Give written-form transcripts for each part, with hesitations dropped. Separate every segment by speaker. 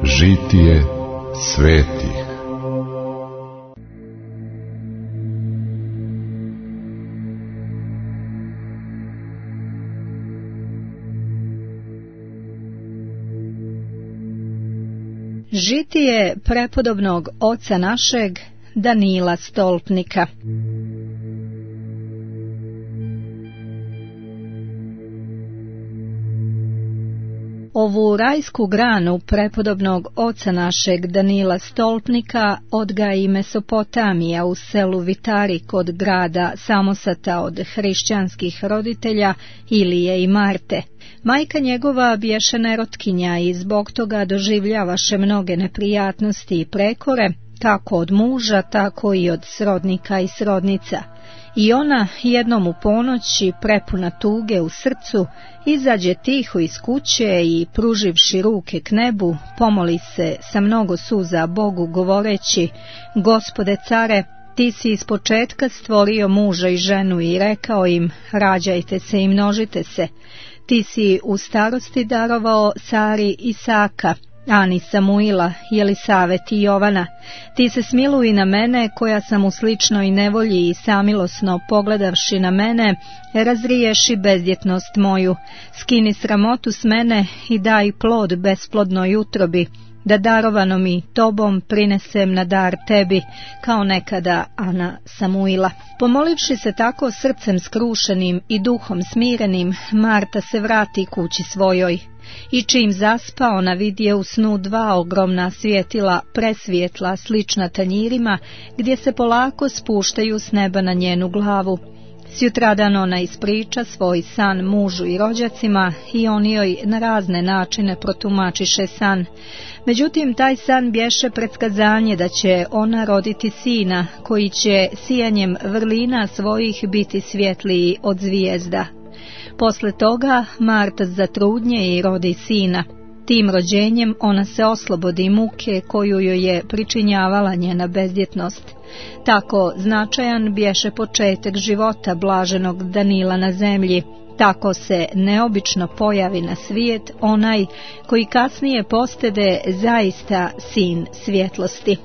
Speaker 1: Žitije svetih.
Speaker 2: Žitije prepodobnog oca našeg Danila Stolpnika. Ovu rajsku granu prepodobnog oca našeg Danila Stolpnika odgaji Mesopotamija u selu Vitari kod grada Samosata od hrišćanskih roditelja Ilije i Marte. Majka njegova bješe nerotkinja i zbog toga doživljavaše mnoge neprijatnosti i prekore, kako od muža, tako i od srodnika i srodnica. I ona jednom u ponoći, prepuna tuge u srcu, izađe tiho iz kuće i, pruživši ruke k nebu, pomoli se sa mnogo suza Bogu govoreći: Gospode care, ti si ispočetka stvorio muža i ženu i rekao im: rađajte se i množite se. Ti si u starosti darovao Sari Isaka, Ani Samuila, Jelisavet i Jovana. Ti se smiluj na mene, koja sam u sličnoj nevolji i samilosno pogledavši na mene, razriješi bezdjetnost moju. Skini sramotu s mene i daj plod besplodnoj utrobi, da darovano mi tobom prinesem na dar tebi, kao nekada Ana Samuila. Pomolivši se tako srcem skrušenim i duhom smirenim, Marta se vrati kući svojoj. I čim zaspa, ona vidje u snu dva ogromna svjetila, presvjetla, slična tanjirima, gdje se polako spuštaju s neba na njenu glavu. Sjutradan ona ispriča svoj san mužu i rođacima i oni joj na razne načine protumačiše san. Međutim, taj san bješe predskazanje da će ona roditi sina, koji će sijanjem vrlina svojih biti svjetliji od zvijezda. Posle toga Marta zatrudnje i rodi sina. Tim rođenjem ona se oslobodi muke koju joj je pričinjavala njena bezdjetnost. Tako značajan bješe početak života blaženog Danila na zemlji. Tako se neobično pojavi na svijet onaj koji kasnije postade zaista sin svjetlosti.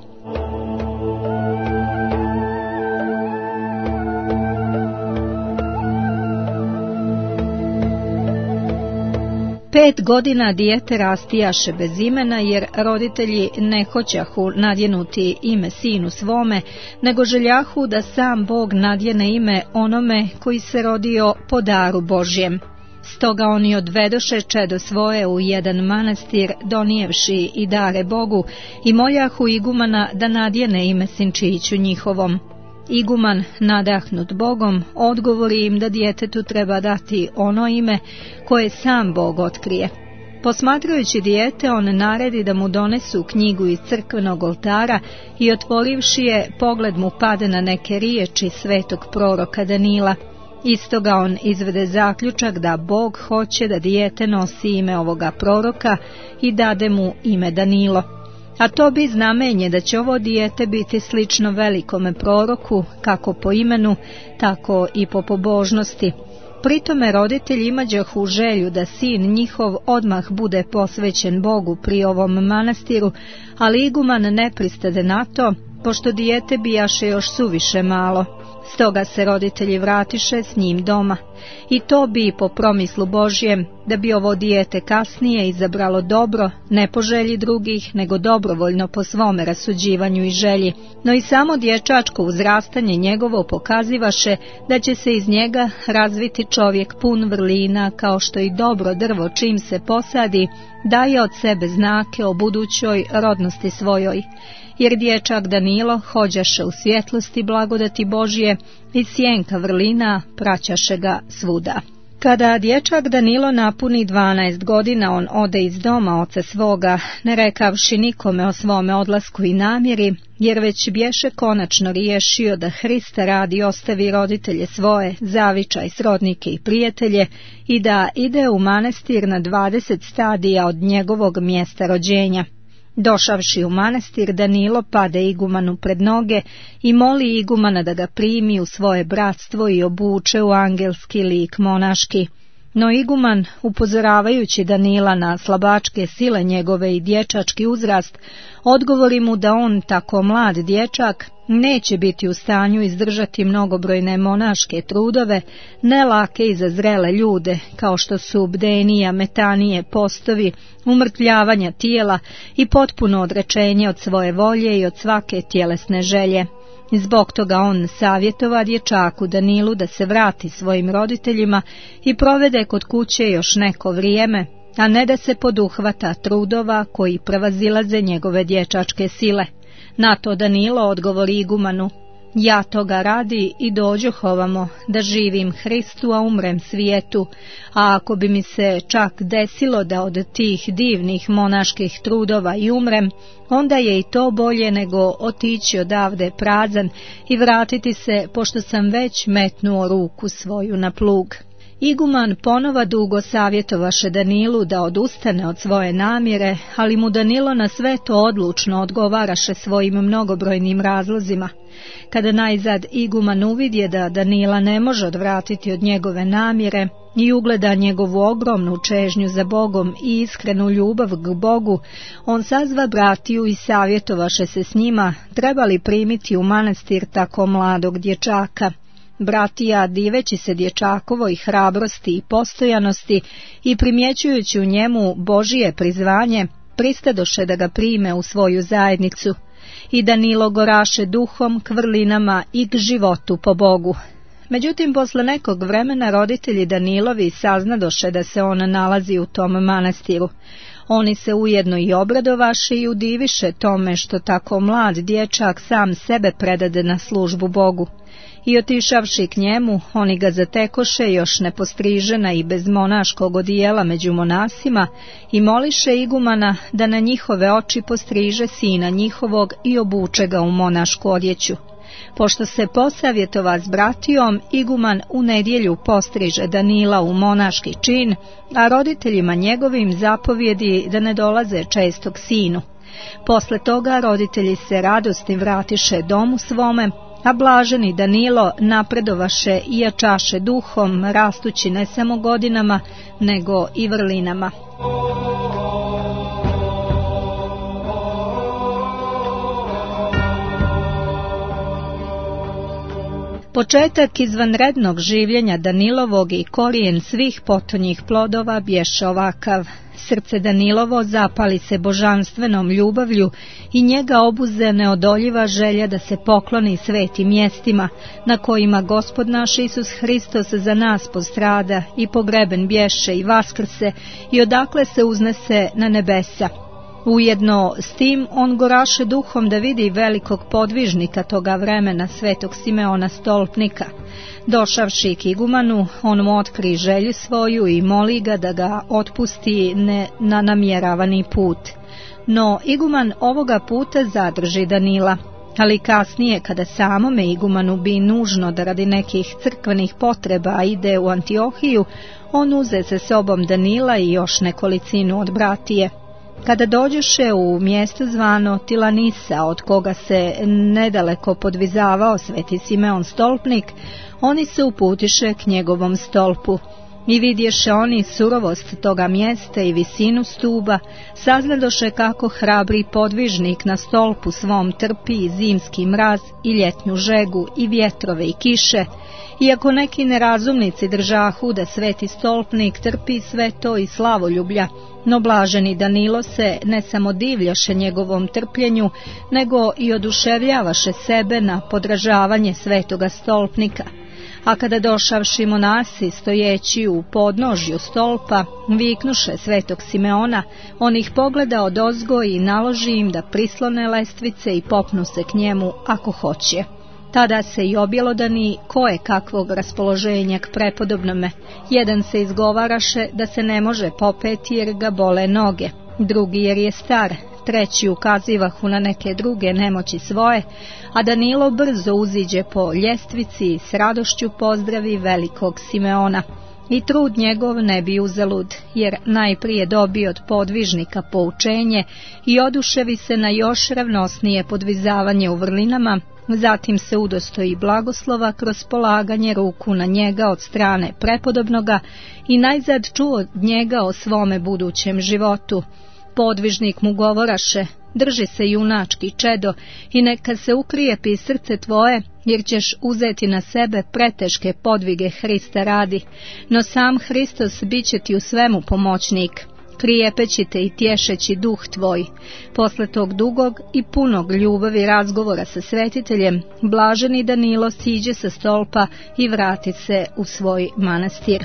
Speaker 2: Pet godina dijete rastijaše bez imena, jer roditelji ne hoćahu nadjenuti ime sinu svome, nego željahu da sam Bog nadjene ime onome koji se rodio po daru Božjem. Stoga oni odvedoše čedo svoje u jedan manastir, donijevši i dare Bogu, i moljahu igumana da nadjene ime sinčiću njihovom. Iguman, nadahnut Bogom, odgovori im da djetetu treba dati ono ime koje sam Bog otkrije. Posmatrajući dijete, on naredi da mu donesu knjigu iz crkvenog oltara i otvorivši je, pogled mu pade na neke riječi svetog proroka Danila. Istoga on izvede zaključak da Bog hoće da dijete nosi ime ovoga proroka i dade mu ime Danilo. A to bi znamenje da će ovo dijete biti slično velikome proroku, kako po imenu, tako i po pobožnosti. Pritome roditelji imađahu želju da sin njihov odmah bude posvećen Bogu pri ovom manastiru, ali iguman ne pristade na to, pošto dijete bijaše još suviše malo. Stoga se roditelji vratiše s njim doma. I to bi po promislu Božjem, da bi ovo dijete kasnije izabralo dobro, ne po želji drugih, nego dobrovoljno po svome rasuđivanju i želji. No i samo dječačko uzrastanje njegovo pokazivaše da će se iz njega razviti čovjek pun vrlina, kao što i dobro drvo čim se posadi daje od sebe znake o budućoj rodnosti svojoj. Jer dječak Danilo hođaše u svjetlosti blagodati Božje i sjenka vrlina praćaše ga svuda. Kada dječak Danilo napuni 12 godina, on ode iz doma oca svoga, ne rekavši nikome o svome odlasku i namjeri, jer već bješe konačno riješio da Hrista radi ostavi roditelje svoje, zavičaj, srodnike i prijatelje i da ide u manastir na 20 stadija od njegovog mjesta rođenja. Došavši u manastir, Danilo pade igumanu pred noge i moli igumana da ga primi u svoje bratstvo i obuče u angelski lik monaški. No iguman, upozoravajući Danila na slabačke sile njegove i dječački uzrast, odgovori mu da on, tako mlad dječak, neće biti u stanju izdržati mnogobrojne monaške trudove, ne lake i za zrele ljude, kao što su bdenija, metanije, postovi, umrtvljavanja tijela i potpuno odrečenje od svoje volje i od svake tjelesne želje. Zbog toga on savjetova dječaku Danilu da se vrati svojim roditeljima i provede kod kuće još neko vrijeme, a ne da se poduhvata trudova koji prevazilaze njegove dječačke sile. Na to Danilo odgovori igumanu: ja toga radi i dođoh ovamo, da živim Hristu, a umrem svijetu, a ako bi mi se čak desilo da od tih divnih monaških trudova i umrem, onda je i to bolje nego otići odavde prazan i vratiti se, pošto sam već metnuo ruku svoju na plug. Iguman ponova dugo savjetovaše Danilu da odustane od svoje namjere, ali mu Danilo na sve to odlučno odgovaraše svojim mnogobrojnim razlozima. Kada najzad iguman uvidje da Danila ne može odvratiti od njegove namjere i ugleda njegovu ogromnu čežnju za Bogom i iskrenu ljubav k Bogu, on sazva bratiju i savjetovaše se s njima trebali primiti u manastir tako mladog dječaka. Bratija, diveći se dječakovoj hrabrosti i postojanosti i primjećujući u njemu Božije prizvanje, pristadoše da ga prime u svoju zajednicu. I Danilo goraše duhom, k vrlinama i k životu po Bogu. Međutim, posle nekog vremena roditelji Danilovi saznadoše da se on nalazi u tom manastiru. Oni se ujedno i obradovaše i udiviše tome što tako mlad dječak sam sebe predade na službu Bogu. I otišavši k njemu, oni ga zatekoše još nepostrižena i bez monaškog odijela među monasima i moliše igumana da na njihove oči postriže sina njihovog i obuče ga u monašku odjeću. Pošto se posavjetova s bratijom, iguman u nedjelju postriže Danila u monaški čin, a roditeljima njegovim zapovjedi da ne dolaze često k sinu. Posle toga roditelji se radosni vratiše domu svome, a blaženi Danilo napredovaše i jačaše duhom, rastući ne samo godinama, nego i vrlinama. Početak izvanrednog življenja Danilovog i korijen svih potonjih plodova bješe ovakav. Srce Danilovo zapali se božanstvenom ljubavlju i njega obuze neodoljiva želja da se pokloni svetim mjestima na kojima Gospod naš Isus Hristos za nas postrada i pogreben bješe i vaskrse i odakle se uznese na nebesa. Ujedno s tim on goraše duhom da vidi velikog podvižnika toga vremena, svetog Simeona Stolpnika. Došavši k igumanu, on mu otkri želju svoju i moli ga da ga otpusti na namjeravani put. No iguman ovoga puta zadrži Danila, ali kasnije kada samome igumanu bi nužno da radi nekih crkvenih potreba ide u Antiohiju, on uze sa sobom Danila i još nekolicinu od bratije. Kada dođoše u mjesto zvano Tilanisa, od koga se nedaleko podvizavao sveti Simeon Stolpnik, oni se uputiše k njegovom stolpu. I vidješe oni surovost toga mjesta i visinu stuba, saznadoše kako hrabri podvižnik na stolpu svom trpi i zimski mraz i ljetnu žegu i vjetrove i kiše, iako neki nerazumnici držahu da sveti stolpnik trpi sve to i slavoljublja, no blaženi Danilo se ne samo divljaše njegovom trpljenju, nego i oduševljavaše sebe na podražavanje svetoga stolpnika. A kada došavši monasi stojeći u podnožju stolpa, viknuše svetog Simeona, on ih pogleda odozgo i naloži im da prislone lestvice i popnu se k njemu ako hoće. Tada se i objelodani koje kakvog raspoloženja k prepodobnome. Jedan se izgovaraše da se ne može popeti jer ga bole noge, drugi jer je star, treći ukazivahu na neke druge nemoći svoje, a Danilo brzo uziđe po ljestvici i s radošću pozdravi velikog Simeona. I trud njegov ne bi uzalud, jer najprije dobio od podvižnika poučenje i oduševi se na još revnosnije podvizavanje u vrlinama, Zatim se udostoji blagoslova kroz polaganje ruku na njega od strane prepodobnoga i najzad čuo od njega o svome budućem životu. Podvižnik mu govoraše: drži se, junački čedo, i neka se ukrijepi srce tvoje, jer ćeš uzeti na sebe preteške podvige Hrista radi, no sam Hristos bit će ti u svemu pomoćnik, krijepeći te i tješeći duh tvoj. Posle tog dugog i punog ljubavi razgovora sa svetiteljem, blaženi Danilo siđe sa stolpa i vrati se u svoj manastir.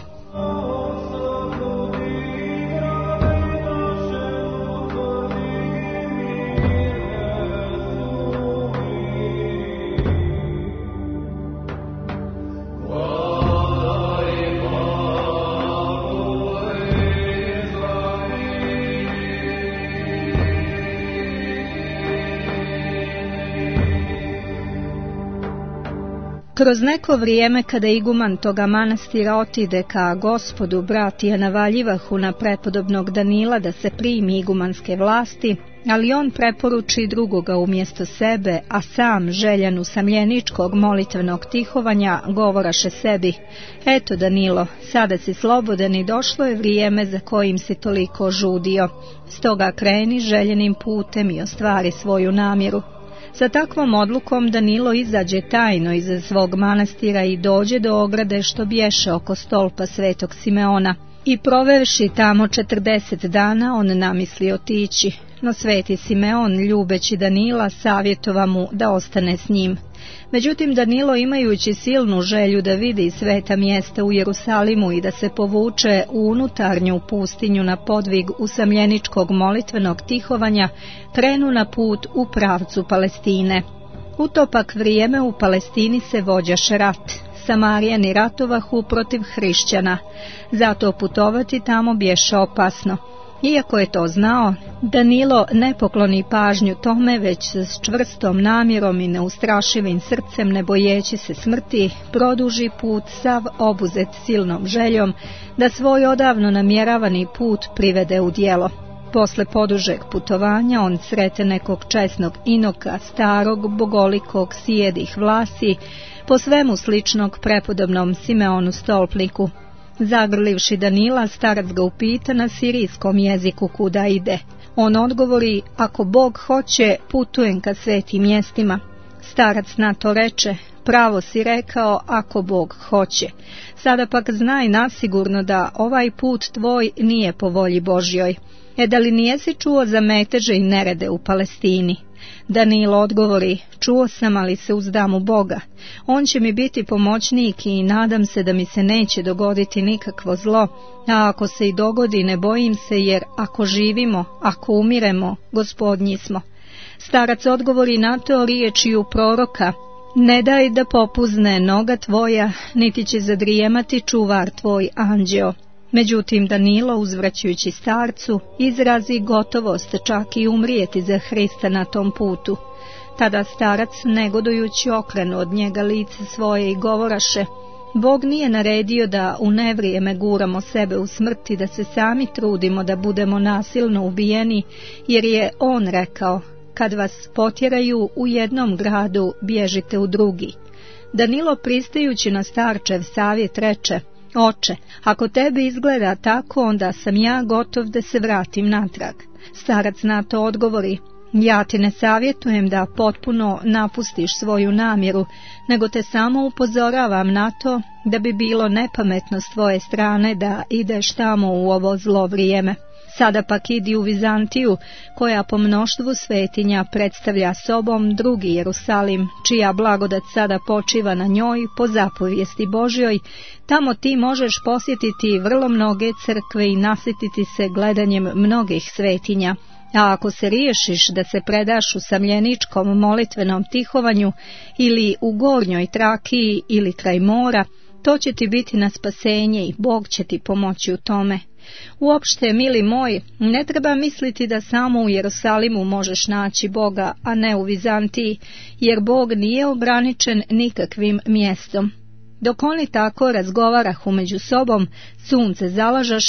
Speaker 2: Kroz neko vrijeme, kada iguman toga manastira otide ka Gospodu, bratija navaljivahu na prepodobnog Danila da se primi igumanske vlasti, ali on preporuči drugoga umjesto sebe, a sam, željan usamljeničkog molitvenog tihovanja, govoraše sebi: eto Danilo, sada si slobodan i došlo je vrijeme za kojim si toliko žudio, stoga kreni željenim putem i ostvari svoju namjeru. Sa takvom odlukom Danilo izađe tajno iza svog manastira i dođe do ograde što bješe oko stolpa svetog Simeona. I provevši tamo 40 dana, on namisli otići, no sveti Simeon, ljubeći Danila, savjetova mu da ostane s njim. Međutim, Danilo, imajući silnu želju da vidi sveta mjesta u Jerusalimu i da se povuče u unutarnju pustinju na podvig usamljeničkog molitvenog tihovanja, krenu na put u pravcu Palestine. U to pak vrijeme u Palestini se vođaše rat. Samarijani ratovahu protiv hrišćana, zato putovati tamo bješe opasno. Iako je to znao, Danilo ne pokloni pažnju tome, već s čvrstom namjerom i neustrašivim srcem, ne bojeći se smrti, produži put sav obuzet silnom željom da svoj odavno namjeravani put privede u djelo. Posle podužeg putovanja on srete nekog česnog inoka, starog, bogolikog, sijedih vlasi, po svemu sličnog prepodobnom Simeonu stolpniku. Zagrlivši Danila, starac ga upita na sirijskom jeziku kuda ide. On odgovori: ako Bog hoće, putujem ka svetim mjestima. Starac na to reče: pravo si rekao, ako Bog hoće. Sada pak znaj nasigurno da ovaj put tvoj nije po volji Božjoj. Da li nijesi čuo za meteže i nerede u Palestini? Danilo odgovori: čuo sam, ali se uzdam u Boga. On će mi biti pomoćnik i nadam se da mi se neće dogoditi nikakvo zlo, a ako se i dogodi, ne bojim se, jer ako živimo, ako umiremo, Gospodnji smo. Starac odgovori na to riječju proroka: ne daj da popuzne noga tvoja, niti će zadrijemati čuvar tvoj anđeo. Međutim, Danilo, uzvraćajući starcu, izrazi gotovost čak i umrijeti za Hrista na tom putu. Tada starac, negodujući, okrenu od njega lice svoje i govoraše: Bog nije naredio da u nevrijeme guramo sebe u smrti, da se sami trudimo da budemo nasilno ubijeni, jer je on rekao: kad vas potjeraju u jednom gradu, bježite u drugi. Danilo, pristajući na starčev savjet, reče: Oče, ako tebi izgleda tako, onda sam ja gotov da se vratim natrag. Starac na to odgovori: ja ti ne savjetujem da potpuno napustiš svoju namjeru, nego te samo upozoravam na to da bi bilo nepametno s tvoje strane da ideš tamo u ovo zlo vrijeme. Sada pak idi u Vizantiju, koja po mnoštvu svetinja predstavlja sobom drugi Jerusalim, čija blagodat sada počiva na njoj po zapovijesti Božjoj. Tamo ti možeš posjetiti vrlo mnoge crkve i nasjetiti se gledanjem mnogih svetinja. A ako se riješiš da se predaš usamljeničkom molitvenom tihovanju ili u Gornjoj Trakiji ili kraj mora, to će ti biti na spasenje i Bog će ti pomoći u tome. Uopšte, mili moj, ne treba misliti da samo u Jerusalimu možeš naći Boga, a ne u Vizantiji, jer Bog nije ograničen nikakvim mjestom. Dok oni tako razgovarahu među sobom, sunce zalažaše,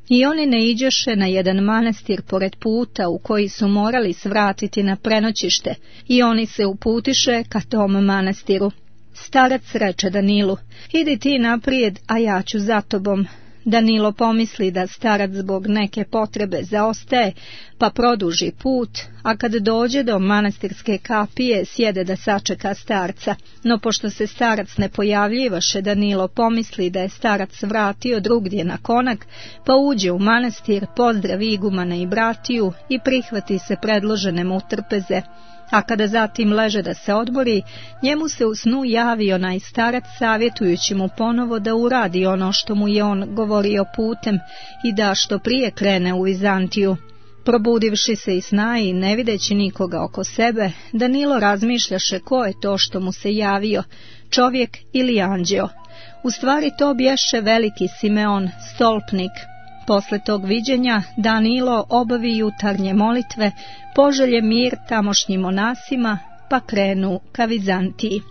Speaker 2: I oni ne iđoše na jedan manastir pored puta u koji su morali svratiti na prenoćište, i oni se uputiše ka tom manastiru. Starac reče Danilu: idi ti naprijed, a ja ću za tobom. Danilo pomisli da starac zbog neke potrebe zaostaje, pa produži put, a kad dođe do manastirske kapije sjede da sačeka starca. No pošto se starac ne pojavljivaše, Danilo pomisli da je starac vratio drugdje na konak, pa uđe u manastir, pozdravi igumana i bratiju i prihvati se predložene mu trpeze. A kada zatim leže da se odmori, njemu se u snu javi onaj starac savjetujući mu ponovo da uradi ono što mu je on govorio putem i da što prije krene u Vizantiju. Probudivši se iz sna i ne videći nikoga oko sebe, Danilo razmišljaše ko je to što mu se javio, čovjek ili anđeo. U stvari to bješe veliki Simeon, stolpnik. Posle tog viđenja Danilo obavi jutarnje molitve, poželje mir tamošnjim monasima, pa krenu ka Vizantiji.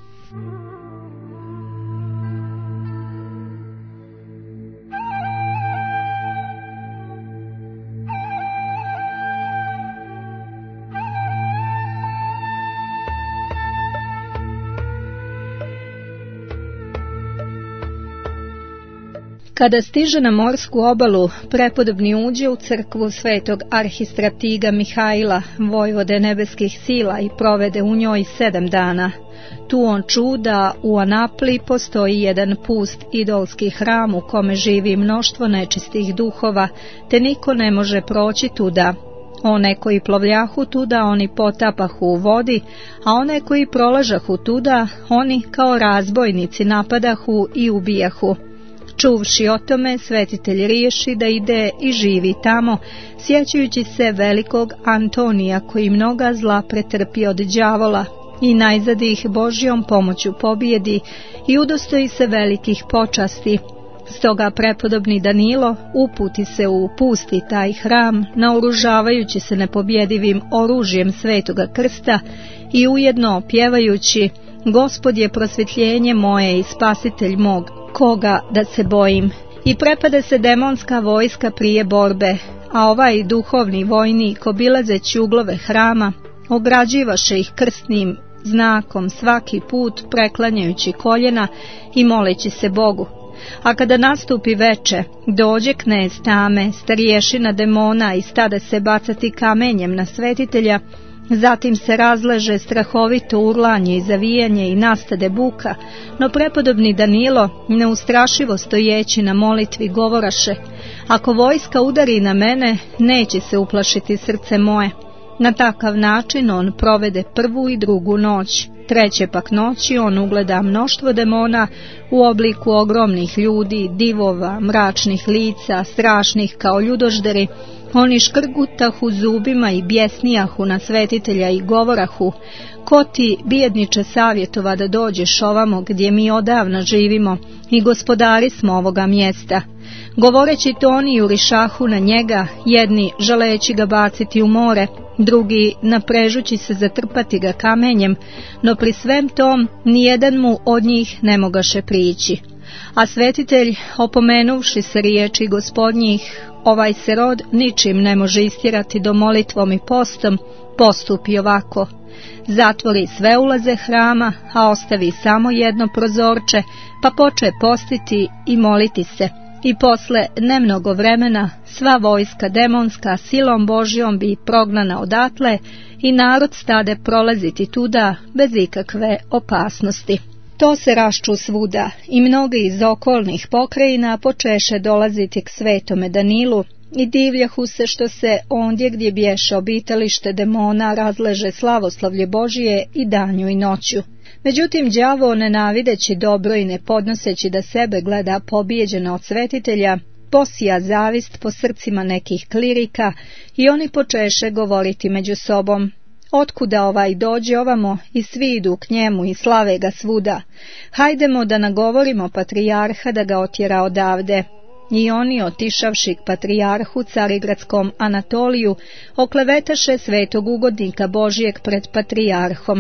Speaker 2: Kada stiže na morsku obalu, prepodobni uđe u crkvu svetog arhistratiga Mihajla, vojvode nebeskih sila, i provede u njoj 7 dana. Tu on ču da u Anapli postoji jedan pust idolski hram u kome živi mnoštvo nečistih duhova, te niko ne može proći tuda. One koji plovljahu tuda, oni potapahu u vodi, a one koji prolažahu tuda, oni kao razbojnici napadahu i ubijahu. Čuvši o tome, svetitelj riješi da ide i živi tamo, sjećajući se velikog Antonija koji mnoga zla pretrpi od đavola, i najzad ih Božjom pomoću pobjedi i udostoji se velikih počasti. Stoga prepodobni Danilo uputi se u pusti taj hram, naoružavajući se nepobjedivim oružjem Svetoga Krsta i ujedno pjevajući: Gospod je prosvjetljenje moje i spasitelj mog, koga da se bojim. I prepade se demonska vojska prije borbe, a ovaj duhovni vojnik, obilazeći uglove hrama, ograđivaše ih krstnim znakom svaki put, preklanjajući koljena i moleći se Bogu. A kada nastupi veče, dođe knez tame, starješina demona, i stade se bacati kamenjem na svetitelja. Zatim se razleže strahovito urlanje i zavijanje i nastade buka, no prepodobni Danilo, neustrašivo stojeći na molitvi, govoraše: ako vojska udari na mene, neće se uplašiti srce moje. Na takav način on provede 1. i 2. noć. 3. pak noći on ugleda mnoštvo demona u obliku ogromnih ljudi, divova, mračnih lica, strašnih kao ljudožderi. Oni škrgutahu zubima i bjesnijahu na svetitelja i govorahu: ko ti, bijedniče, savjetova da dođeš ovamo gdje mi odavna živimo i gospodari smo ovoga mjesta? Govoreći to oni jurišahu na njega, jedni želeći ga baciti u more, drugi naprežući se zatrpati ga kamenjem, no pri svem tom nijedan mu od njih ne mogaše prići. A svetitelj, opomenuvši se riječi gospodnjih: ovaj se rod ničim ne može istjerati do molitvom i postom, postupi ovako: zatvori sve ulaze hrama, a ostavi samo jedno prozorče, pa poče postiti i moliti se. I posle nemnogo vremena sva vojska demonska silom Božjom bi prognana odatle i narod stade prolaziti tuda bez ikakve opasnosti. To se rašču svuda i mnogi iz okolnih pokrajina počeše dolaziti k svetome Danilu i divljahu se što se ondje gdje bješe obitalište demona razleže slavoslavlje Božije i danju i noću. Međutim, đavo, nenavideći dobro i ne podnoseći da sebe gleda pobijeđena od svetitelja, posija zavist po srcima nekih klirika i oni počeše govoriti među sobom: otkuda ovaj dođe ovamo i svi idu k njemu i slave ga svuda. Hajdemo da nagovorimo patrijarha da ga otjera odavde. I oni, otišavši k patrijarhu carigradskom Anatoliju, oklevetaše svetog ugodnika Božijeg pred patrijarhom.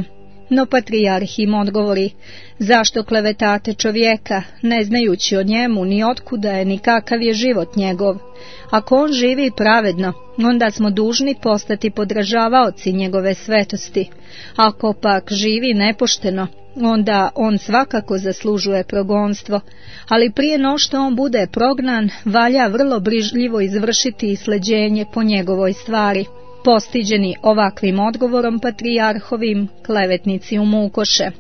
Speaker 2: No patrijarh im odgovori: zašto klevetate čovjeka, ne znajući o njemu ni otkuda je ni kakav je život njegov? Ako on živi pravedno, onda smo dužni postati podražavaoci njegove svetosti. Ako pak živi nepošteno, onda on svakako zaslužuje progonstvo, ali prije no što on bude prognan, valja vrlo brižljivo izvršiti isleđenje po njegovoj stvari. Postiđeni ovakvim odgovorom patrijarhovim, klevetnici umukoše: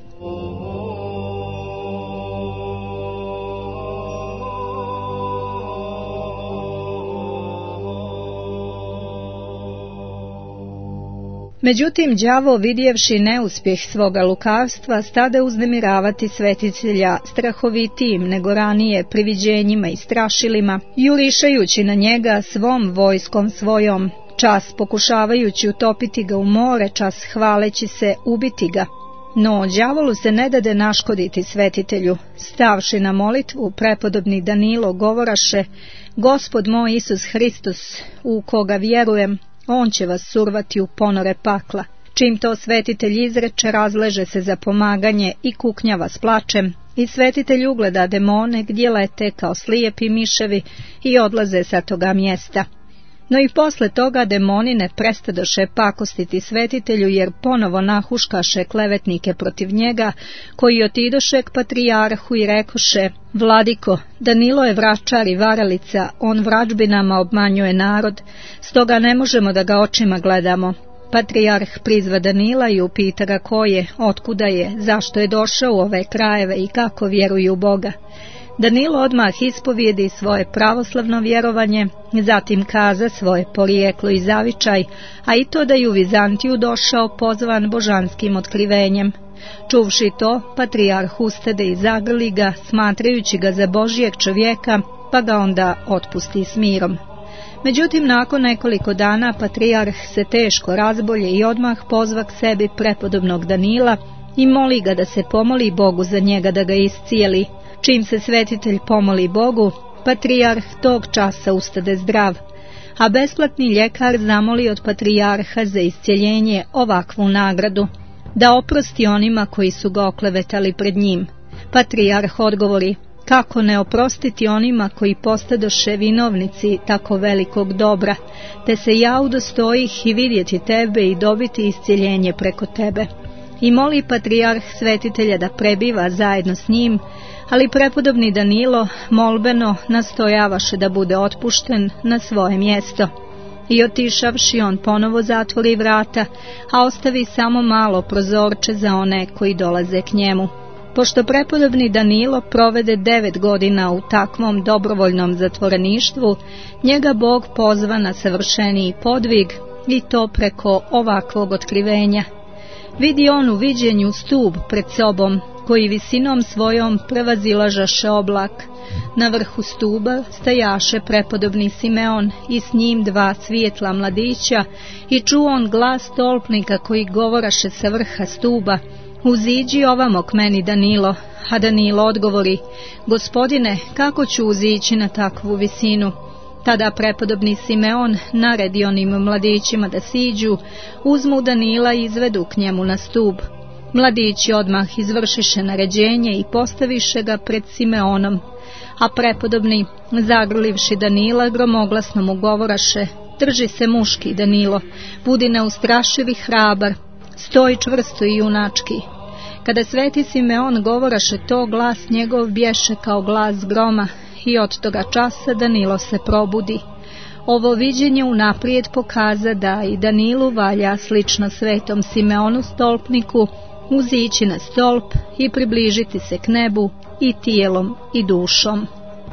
Speaker 2: Međutim, đavo, vidjevši neuspjeh svoga lukavstva, stade uznemiravati svetitelja strahovitijim nego ranije priviđenjima i strašilima, jurišajući na njega svom vojskom svojom, čas pokušavajući utopiti ga u more, čas hvaleći se ubiti ga. No đavolu se ne dade naškoditi svetitelju. Stavši na molitvu, prepodobni Danilo govoraše: Gospod moj Isus Hristos, u koga vjerujem, on će vas survati u ponore pakla. Čim to svetitelj izreče, razleže se za pomaganje i kuknjava s plačem, i svetitelj ugleda demone gdje lete kao slijepi miševi i odlaze sa toga mjesta. No i posle toga demoni ne prestadoše pakostiti svetitelju, jer ponovo nahuškaše klevetnike protiv njega, koji otidoše k patrijarhu i rekoše: Vladiko, Danilo je vračar i varalica, on vražbinama obmanjuje narod, stoga ne možemo da ga očima gledamo. Patrijarh prizva Danila i upita ga ko je, otkuda je, zašto je došao u ove krajeve i kako vjeruje u Boga. Danilo odmah ispovijedi svoje pravoslavno vjerovanje, zatim kaza svoje porijeklo i zavičaj, a i to da je u Vizantiju došao pozvan božanskim otkrivenjem. Čuvši to, patrijarh ustade i zagrli ga, smatrajući ga za Božijeg čovjeka, pa ga onda otpusti s mirom. Međutim, nakon nekoliko dana patrijarh se teško razbolje i odmah pozva k sebi prepodobnog Danila i moli ga da se pomoli Bogu za njega da ga iscijeli. Čim se svetitelj pomoli Bogu, patrijarh tog časa ustade zdrav, a besplatni ljekar zamoli od patrijarha za iscijeljenje ovakvu nagradu, da oprosti onima koji su ga oklevetali pred njim. Patrijarh odgovori: kako ne oprostiti onima koji postadoše vinovnici tako velikog dobra, te se ja udostojih i vidjeti tebe i dobiti iscijeljenje preko tebe. I moli patrijarh svetitelja da prebiva zajedno s njim, ali prepodobni Danilo molbeno nastojavaše da bude otpušten na svoje mjesto. I otišavši, on ponovo zatvori vrata, a ostavi samo malo prozorče za one koji dolaze k njemu. Pošto prepodobni Danilo provede 9 godina u takvom dobrovoljnom zatvoreništvu, njega Bog pozva na savršeniji podvig, i to preko ovakvog otkrivenja. Vidi on u viđenju stub pred sobom, koji visinom svojom prevazilažaše oblak. Na vrhu stuba stajaše prepodobni Simeon i s njim 2 svijetla mladića, i čuo on glas stolpnika koji govoraše sa vrha stuba: uziđi ovamo k meni, Danilo. A Danilo odgovori: Gospodine, kako ću uzići na takvu visinu? Tada prepodobni Simeon naredi onim mladićima da siđu, uzmu Danila i izvedu k njemu na stup. Mladići odmah izvršiše naređenje i postaviše ga pred Simeonom, a prepodobni, zagrlivši Danila, gromoglasno mu govoraše: drži se muški, Danilo, budi neustrašiv i hrabar, stoj čvrsto i junački. Kada sveti Simeon govoraše to, glas njegov bješe kao glas groma, i od toga časa Danilo se probudi. Ovo viđenje unaprijed pokaza da i Danilu valja, slično svetom Simeonu stolpniku, uzići na stolp i približiti se k nebu i tijelom i dušom.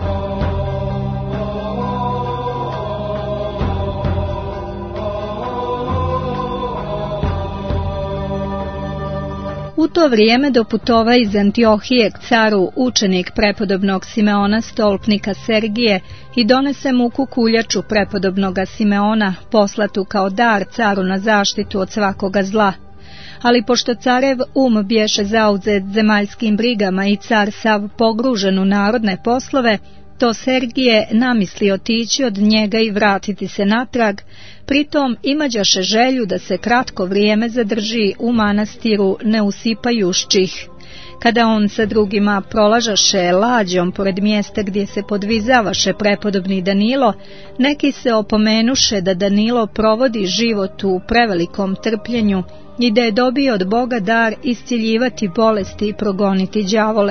Speaker 2: U to vrijeme doputova iz Antiohije k caru učenik prepodobnog Simeona stolpnika Sergije i donese mu kukuljaču prepodobnoga Simeona, poslatu kao dar caru na zaštitu od svakoga zla. Ali pošto carev bješe zauzet zemaljskim brigama i car sav pogružen u narodne poslove, To Sergije namisli otići od njega i vratiti se natrag, pritom imađaše želju da se kratko vrijeme zadrži u manastiru Neusipajušćih. Kada on sa drugima prolažaše lađom pored mjesta gdje se podvizavaše prepodobni Danilo, neki se opomenuše da Danilo provodi život u prevelikom trpljenju i da je dobio od Boga dar isciljivati bolesti i progoniti đavole.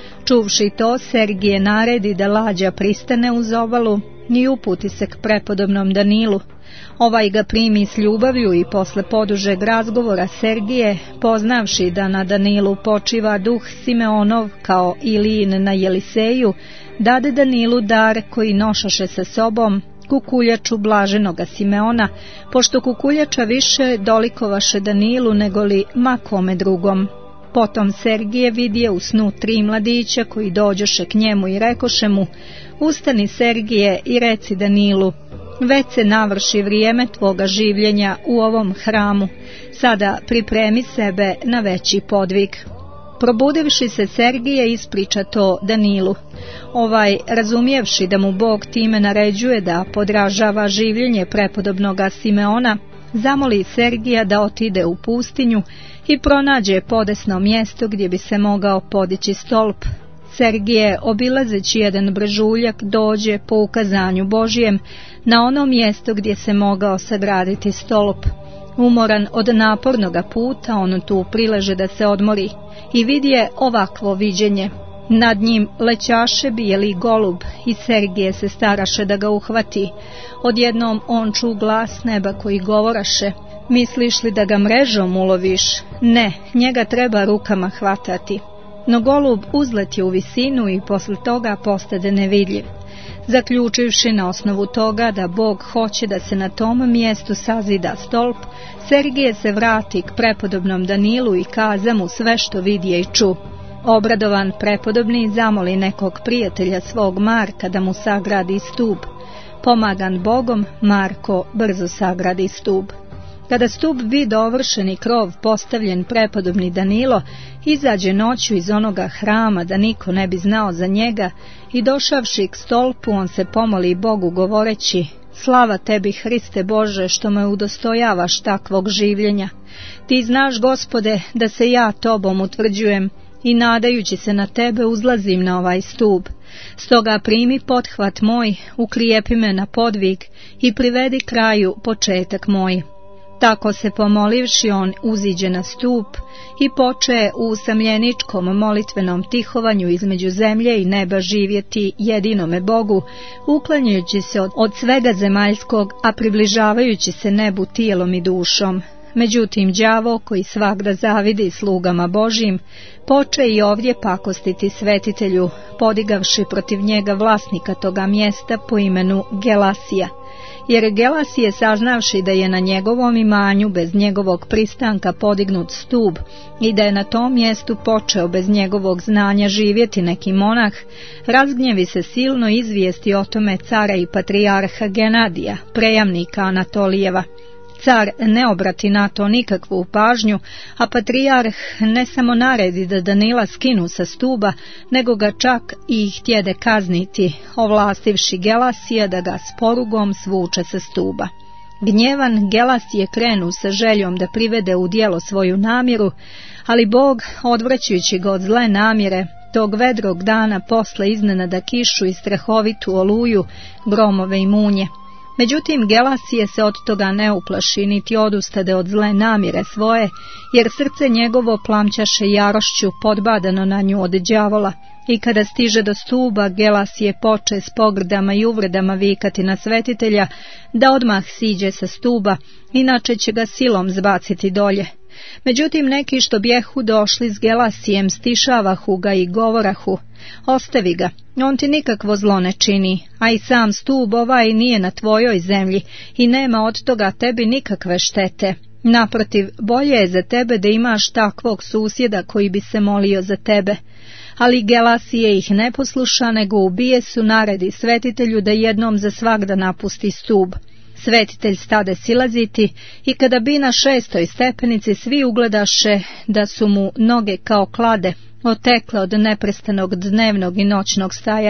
Speaker 2: Čuvši to, Sergije naredi da lađa pristane uz obalu i uputi se k prepodobnom Danilu. Ovaj ga primi s ljubavlju i posle podužeg razgovora Sergije, poznavši da na Danilu počiva duh Simeonov kao Ilijin na Jeliseju, dade Danilu dar koji nošaše sa sobom, kukuljaču blaženoga Simeona, pošto kukuljača više dolikovaše Danilu negoli ma kome drugom. Potom Sergije vidje u snu 3 mladića koji dođoše k njemu i rekoše mu: Ustani, Sergije, i reci Danilu, već se navrši vrijeme tvoga življenja u ovom hramu, sada pripremi sebe na veći podvig. Probudivši se, Sergije ispriča to Danilu. Ovaj, razumijevši da mu Bog time naređuje da podražava življenje prepodobnoga Simeona, zamoli Sergija da otide u pustinju i pronađe podesno mjesto gdje bi se mogao podići stolp. Sergije, obilazeći jedan brežuljak, dođe po ukazanju Božijem na ono mjesto gdje se mogao sagraditi stolp. Umoran od napornoga puta, on tu prileže da se odmori i vidje ovakvo viđenje. Nad njim lećaše bijeli golub i Sergije se staraše da ga uhvati. Odjednom on ču glas neba koji govoraše: Misliš li da ga mrežom uloviš? Ne, njega treba rukama hvatati. No golub uzleti u visinu i posle toga postade nevidljiv. Zaključivši na osnovu toga da Bog hoće da se na tom mjestu sazida stolp, Sergije se vrati k prepodobnom Danilu i kaza mu sve što vidje i ču. Obradovan prepodobni zamoli nekog prijatelja svog Marka da mu sagradi stub. Pomagan Bogom, Marko brzo sagradi stub. Kada stub bi dovršen i krov postavljen, prepodobni Danilo izađe noću iz onoga hrama da niko ne bi znao za njega i došavši k stolpu on se pomoli Bogu govoreći: Slava tebi, Hriste Bože, što me udostojavaš takvog življenja. Ti znaš, Gospode, da se ja tobom utvrđujem i nadajući se na tebe uzlazim na ovaj stub. Stoga primi pothvat moj, uklijepi me na podvig i privedi kraju početak moj. Tako se pomolivši on uziđe na stup i poče u usamljeničkom molitvenom tihovanju između zemlje i neba živjeti jedinome Bogu, uklanjajući se od svega zemaljskog, a približavajući se nebu tijelom i dušom. Međutim, đavo, koji svagda zavidi slugama Božjim, poče i ovdje pakostiti svetitelju, podigavši protiv njega vlasnika toga mjesta po imenu Gelasija. Jer Gelasije, saznavši da je na njegovom imanju bez njegovog pristanka podignut stub i da je na tom mjestu počeo bez njegovog znanja živjeti neki monah, razgnjevi se silno izvijesti o tome cara i patrijarha Genadija, prejamnika Anatolijeva. Car ne obrati na to nikakvu pažnju, a patrijarh ne samo naredi da Danila skinu sa stuba, nego ga čak i htjede kazniti, ovlastivši Gelasija da ga s porugom svuče sa stuba. Gnjevan, Gelasije krenu sa željom da privede u djelo svoju namjeru, ali Bog, odvraćajući ga od zle namjere, tog vedrog dana posle iznenada kišu i strahovitu oluju, gromove i munje. Međutim, Gelasije se od toga ne uplaši, niti odustade od zle namjere svoje, jer srce njegovo plamćaše jarošću podbadano na nju od đavola. I kada stiže do stuba, Gelasije poče s pogrdama i uvredama vikati na svetitelja da odmah siđe sa stuba, inače će ga silom zbaciti dolje. Međutim, neki što bjehu došli s Gelasijem stišavahu ga i govorahu: Ostavi ga, on ti nikakvo zlo ne čini, a i sam stub ovaj nije na tvojoj zemlji i nema od toga tebi nikakve štete. Naprotiv, bolje je za tebe da imaš takvog susjeda koji bi se molio za tebe. Ali Gelasije ih ne posluša, nego ubije su naredi svetitelju da jednom za svagda napusti stub. Svetitelj stade silaziti i kada bi na 6. stepenici svi ugledaše da su mu noge kao klade, otekle od neprestanog dnevnog i noćnog stajanja.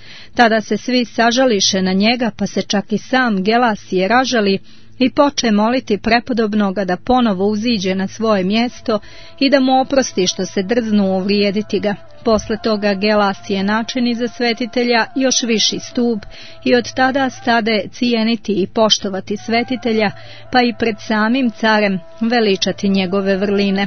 Speaker 2: Tada se svi sažališe na njega, pa se čak i sam Gelasije ražali i poče moliti prepodobnoga da ponovo uziđe na svoje mjesto i da mu oprosti što se drznuo uvrijediti ga. Posle toga Gelasije načini za svetitelja još viši stup i od tada stade cijeniti i poštovati svetitelja, pa i pred samim carem veličati njegove vrline.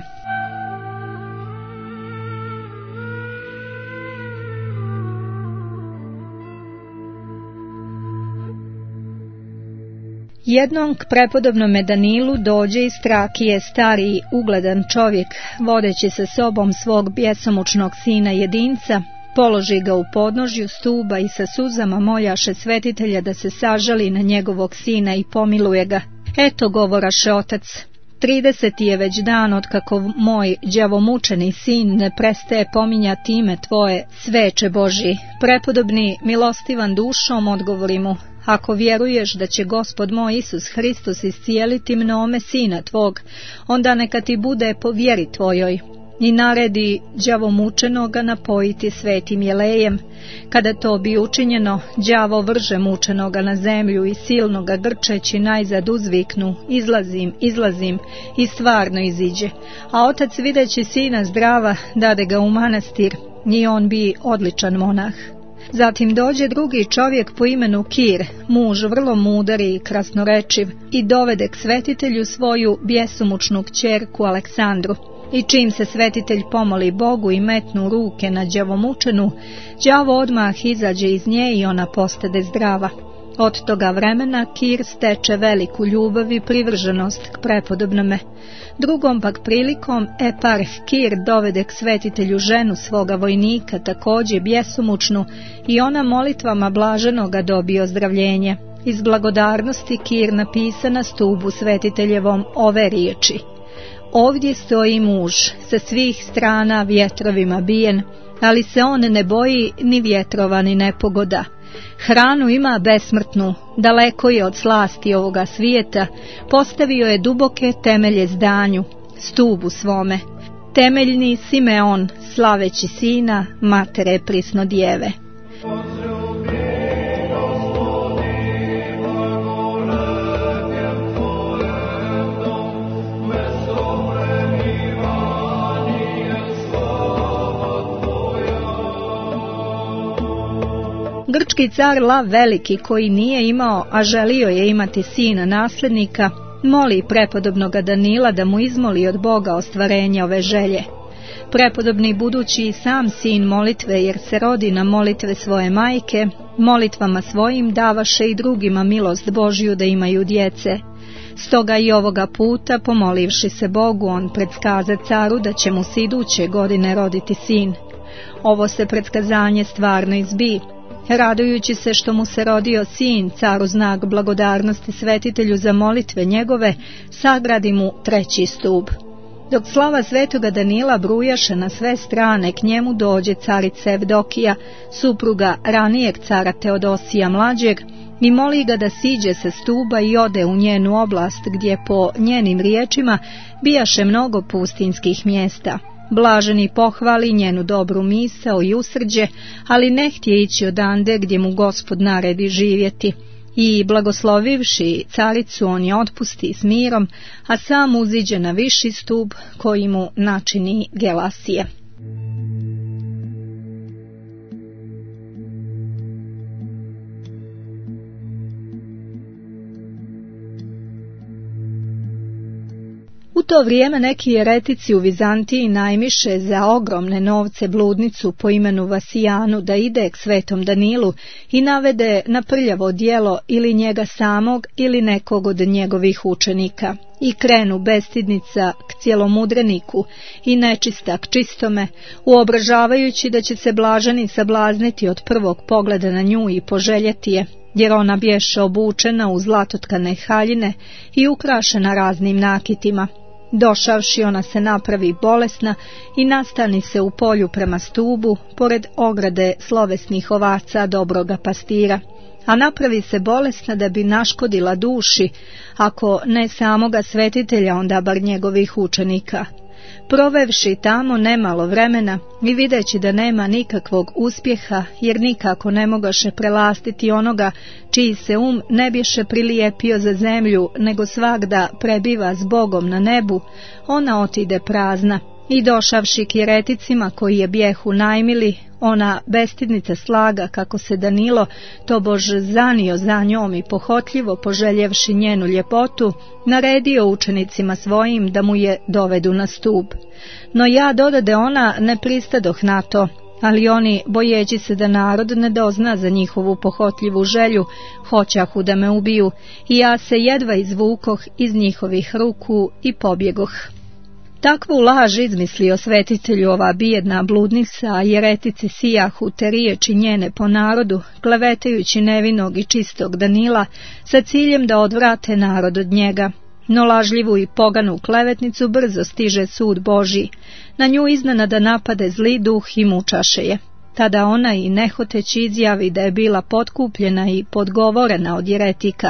Speaker 2: Jednom k prepodobnome Danilu dođe iz Trakije stariji ugledan čovjek, vodeći sa sobom svog bjesomučnog sina jedinca, položi ga u podnožju stuba i sa suzama moljaše svetitelja da se sažali na njegovog sina i pomiluje ga. Eto, govoraše otac, 30. je već dan otkako moj đavomučeni sin ne prestaje pominjati ime tvoje, sveče Božji. Prepodobni, milostivan dušom, odgovori mu: ako vjeruješ da će Gospod moj Isus Hristos iscijeliti mnome sina tvog, onda neka ti bude po vjeri tvojoj. I naredi đavomučenoga napojiti svetim jelejem. Kada to bi učinjeno, đavo vrže mučenoga na zemlju i silno ga grčeći najzad uzviknu: izlazim, izlazim, i stvarno iziđe. A otac, videći sina zdrava, dade ga u manastir i on bi odličan monah. Zatim dođe drugi čovjek po imenu Kir, muž vrlo mudar i krasnorečiv, i dovede k svetitelju svoju bjesomučnu kćerku Aleksandru. I čim se svetitelj pomoli Bogu i metnu ruke na đavomučenu, đavo odmah izađe iz nje i ona postade zdrava. Od toga vremena Kir steče veliku ljubav i privrženost k prepodobnome. Drugom pak prilikom eparh Kir dovede k svetitelju ženu svoga vojnika, također bjesomučnu, i ona molitvama blaženoga dobije ozdravljenje. Iz blagodarnosti Kir napisa na stubu svetiteljevom ove riječi: ovdje stoji muž, sa svih strana vjetrovima bijen, ali se on ne boji ni vjetrova ni nepogoda. Hranu ima besmrtnu, daleko je od slasti ovoga svijeta, postavio je duboke temelje zdanju, stubu svome. Temeljni Simeon, slaveći sina, matere prisnodjeve. Grčki car Lav Veliki, koji nije imao, a želio je imati sina nasljednika, moli prepodobnoga Danila da mu izmoli od Boga ostvarenje ove želje. Prepodobni, budući i sam sin molitve, jer se rodi na molitve svoje majke, molitvama svojim davaše i drugima milost Božju da imaju djece. Stoga i ovoga puta, pomolivši se Bogu, on predskaza caru da će mu se iduće godine roditi sin. Ovo se predskazanje stvarno izbi. Radujući se što mu se rodio sin, car u znak blagodarnosti svetitelju za molitve njegove sagradi mu treći stup. Dok slava svetoga Danila brujaše na sve strane, k njemu dođe carica Evdokija, supruga ranijeg cara Teodosija mlađeg, i moli ga da siđe sa stuba i ode u njenu oblast, gdje po njenim riječima bijaše mnogo pustinskih mjesta. Blaženi pohvali njenu dobru misao i usrđe, ali ne htje ići odande gdje mu Gospod naredi živjeti. I blagoslovivši caricu, on je otpusti s mirom, a sam uziđe na viši stup koji mu načini Gelasije. U to vrijeme neki jeretici u Vizantiji najmiše za ogromne novce bludnicu po imenu Vasijanu da ide k svetom Danilu i navede na prljavo djelo ili njega samog ili nekog od njegovih učenika. I krenu bestidnica k cijelomudreniku i nečista k čistome, uobražavajući da će se blaženi sablazniti od prvog pogleda na nju i poželjeti je, jer ona bješe obučena u zlatotkane haljine i ukrašena raznim nakitima. Došavši, ona se napravi bolesna i nastani se u polju prema stubu, pored ograde slovesnih ovaca dobroga pastira, a napravi se bolesna da bi naškodila duši, ako ne samoga svetitelja, onda bar njegovih učenika. Provevši tamo nemalo vremena i videći da nema nikakvog uspjeha, jer nikako ne mogaše prelastiti onoga čiji se ne bješe prilijepio za zemlju, nego svagda prebiva s Bogom na nebu, ona otide prazna. I došavši k jereticima koji je bjehu najmili, ona bestidnica Slaga, kako se Danilo tobož zanio za njom i pohotljivo poželjevši njenu ljepotu, naredio učenicima svojim da mu je dovedu na stup. No ja, dodade ona, ne pristadoh na to, ali oni, bojeći se da narod ne dozna za njihovu pohotljivu želju, hoćahu da me ubiju, i ja se jedva izvukoh iz njihovih ruku i pobjegoh. Takvu laž izmislio svetitelju ova bijedna bludnica, a jeretici sijahu te riječi njene po narodu, klevetajući nevinog i čistog Danila, sa ciljem da odvrate narod od njega. No lažljivu i poganu klevetnicu brzo stiže sud Božji. Na nju iznenada napade zli duh i mučaše je. Tada ona i nehoteći izjavi da je bila potkupljena i podgovorena od jeretika.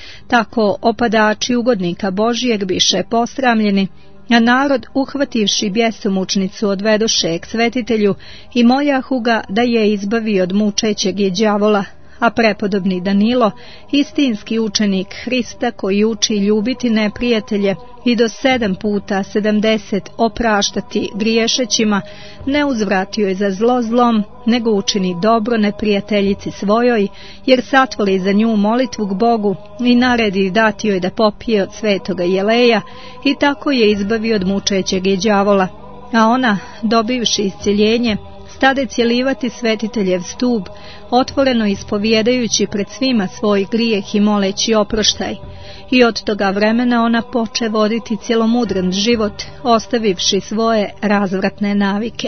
Speaker 2: Tako opadači ugodnika Božijeg biše posramljeni, a narod, uhvativši bjesomučnicu, odvedoše k svetitelju i moljahu ga da je izbavi od mučećeg je đavola, a prepodobni Danilo, istinski učenik Hrista koji uči ljubiti neprijatelje i do 7 puta 70 opraštati griješećima, ne uzvratio je za zlo zlom, nego učini dobro neprijateljici svojoj, jer satvoli za nju molitvu k Bogu i naredi dati joj da popije od svetoga jeleja, i tako je izbavio od mučećeg je đavola. A ona, dobivši iscjeljenje, stade cjelivati svetiteljev stup, otvoreno ispovjedajući pred svima svoj grijeh i moleći oproštaj. I od toga vremena ona poče voditi cjelomudran život, ostavivši svoje razvratne navike.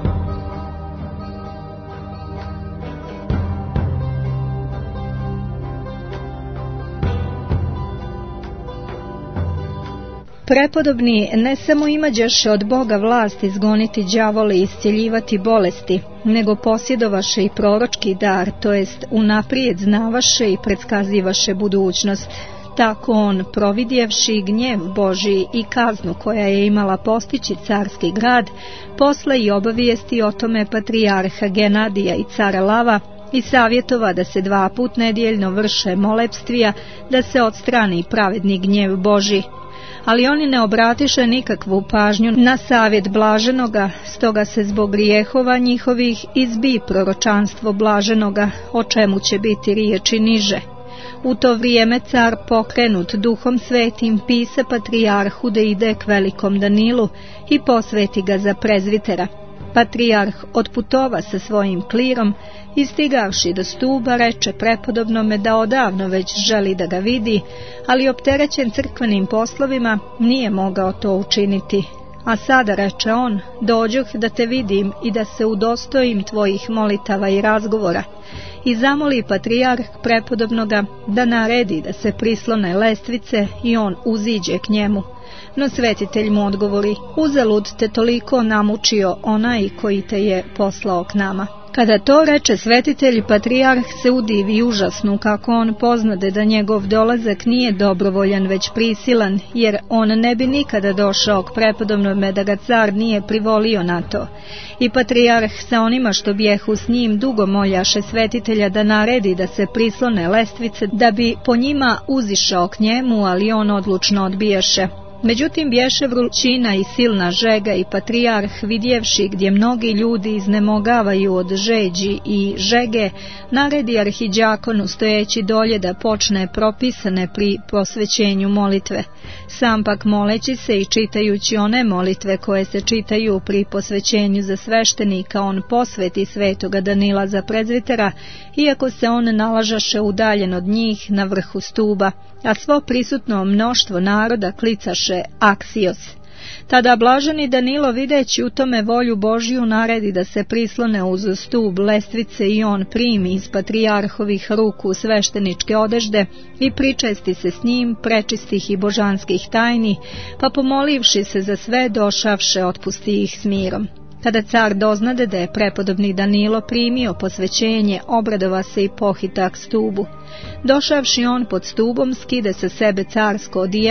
Speaker 2: Prepodobni ne samo imađaše od Boga vlast izgoniti đavole i iscjeljivati bolesti, nego posjedovaše i proročki dar, to jest unaprijed znavaše i predskazivaše budućnost. Tako on, providjevši gnjev Božji i kaznu koja je imala postići carski grad, posle i obavijesti o tome patrijarha Genadija i cara Lava i savjetova da se 2 put nedjeljno vrše molebstvija, da se odstrani pravedni gnjev Božji. Ali oni ne obratiše nikakvu pažnju na savjet blaženoga, stoga se zbog grijehova njihovih izbi proročanstvo blaženoga, o čemu će biti riječi niže. U to vrijeme car, pokrenut duhom svetim, pise patrijarhu da ide k velikom Danilu i posveti ga za prezvitera. Patrijarh otputova sa svojim klirom i stigavši do stuba reče prepodobnome da odavno već želi da ga vidi, ali opterećen crkvenim poslovima nije mogao to učiniti. A sada, reče on, dođoh da te vidim i da se udostojim tvojih molitava i razgovora. I zamoli patrijarh prepodobnoga da naredi da se prislone lestvice i on uziđe k njemu. No svetitelj mu odgovori: uzalud te toliko namučio onaj koji te je poslao k nama. Kada to reče svetitelj, patrijarh se udivi užasnu kako on poznade da njegov dolazak nije dobrovoljan već prisilan, jer on ne bi nikada došao k prepodobnome da ga car nije privolio na to. I patrijarh sa onima što bijehu s njim dugo moljaše svetitelja da naredi da se prislone lestvice, da bi po njima uzišao k njemu, ali on odlučno odbijaše. Međutim, bješe vrućina i silna žega i patrijarh, vidjevši gdje mnogi ljudi iznemogavaju od žeđi i žege, naredi arhidjakonu stojeći dolje da počne propisane pri posvećenju molitve. Sam pak moleći se i čitajući one molitve koje se čitaju pri posvećenju za sveštenika, on posveti svetoga Danila za prezvitera, iako se on nalažaše udaljen od njih na vrhu stuba, a svo prisutno mnoštvo naroda klicaše Aksios. Tada blaženi Danilo, videći u tome volju Božju, naredi da se prislone uz stub lestvice i on primi iz patrijarhovih ruku svešteničke odežde i pričesti se s njim prečistih i božanskih tajni, pa pomolivši se za sve došavše otpusti ih s mirom. Kada car doznade da je prepodobni Danilo primio posvećenje, obradova se i pohita k stubu. Došavši on pod stubom, skide sa sebe carsko odijelo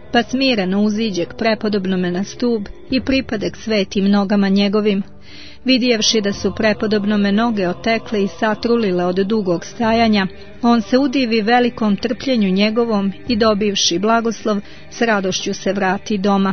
Speaker 2: pa smireno uziđe k prepodobnome na stub i pripade k svetim nogama njegovim. Vidjevši da su prepodobnome noge otekle i satrulile od dugog stajanja, on se udivi velikom trpljenju njegovom i dobivši blagoslov, s radošću se vrati doma.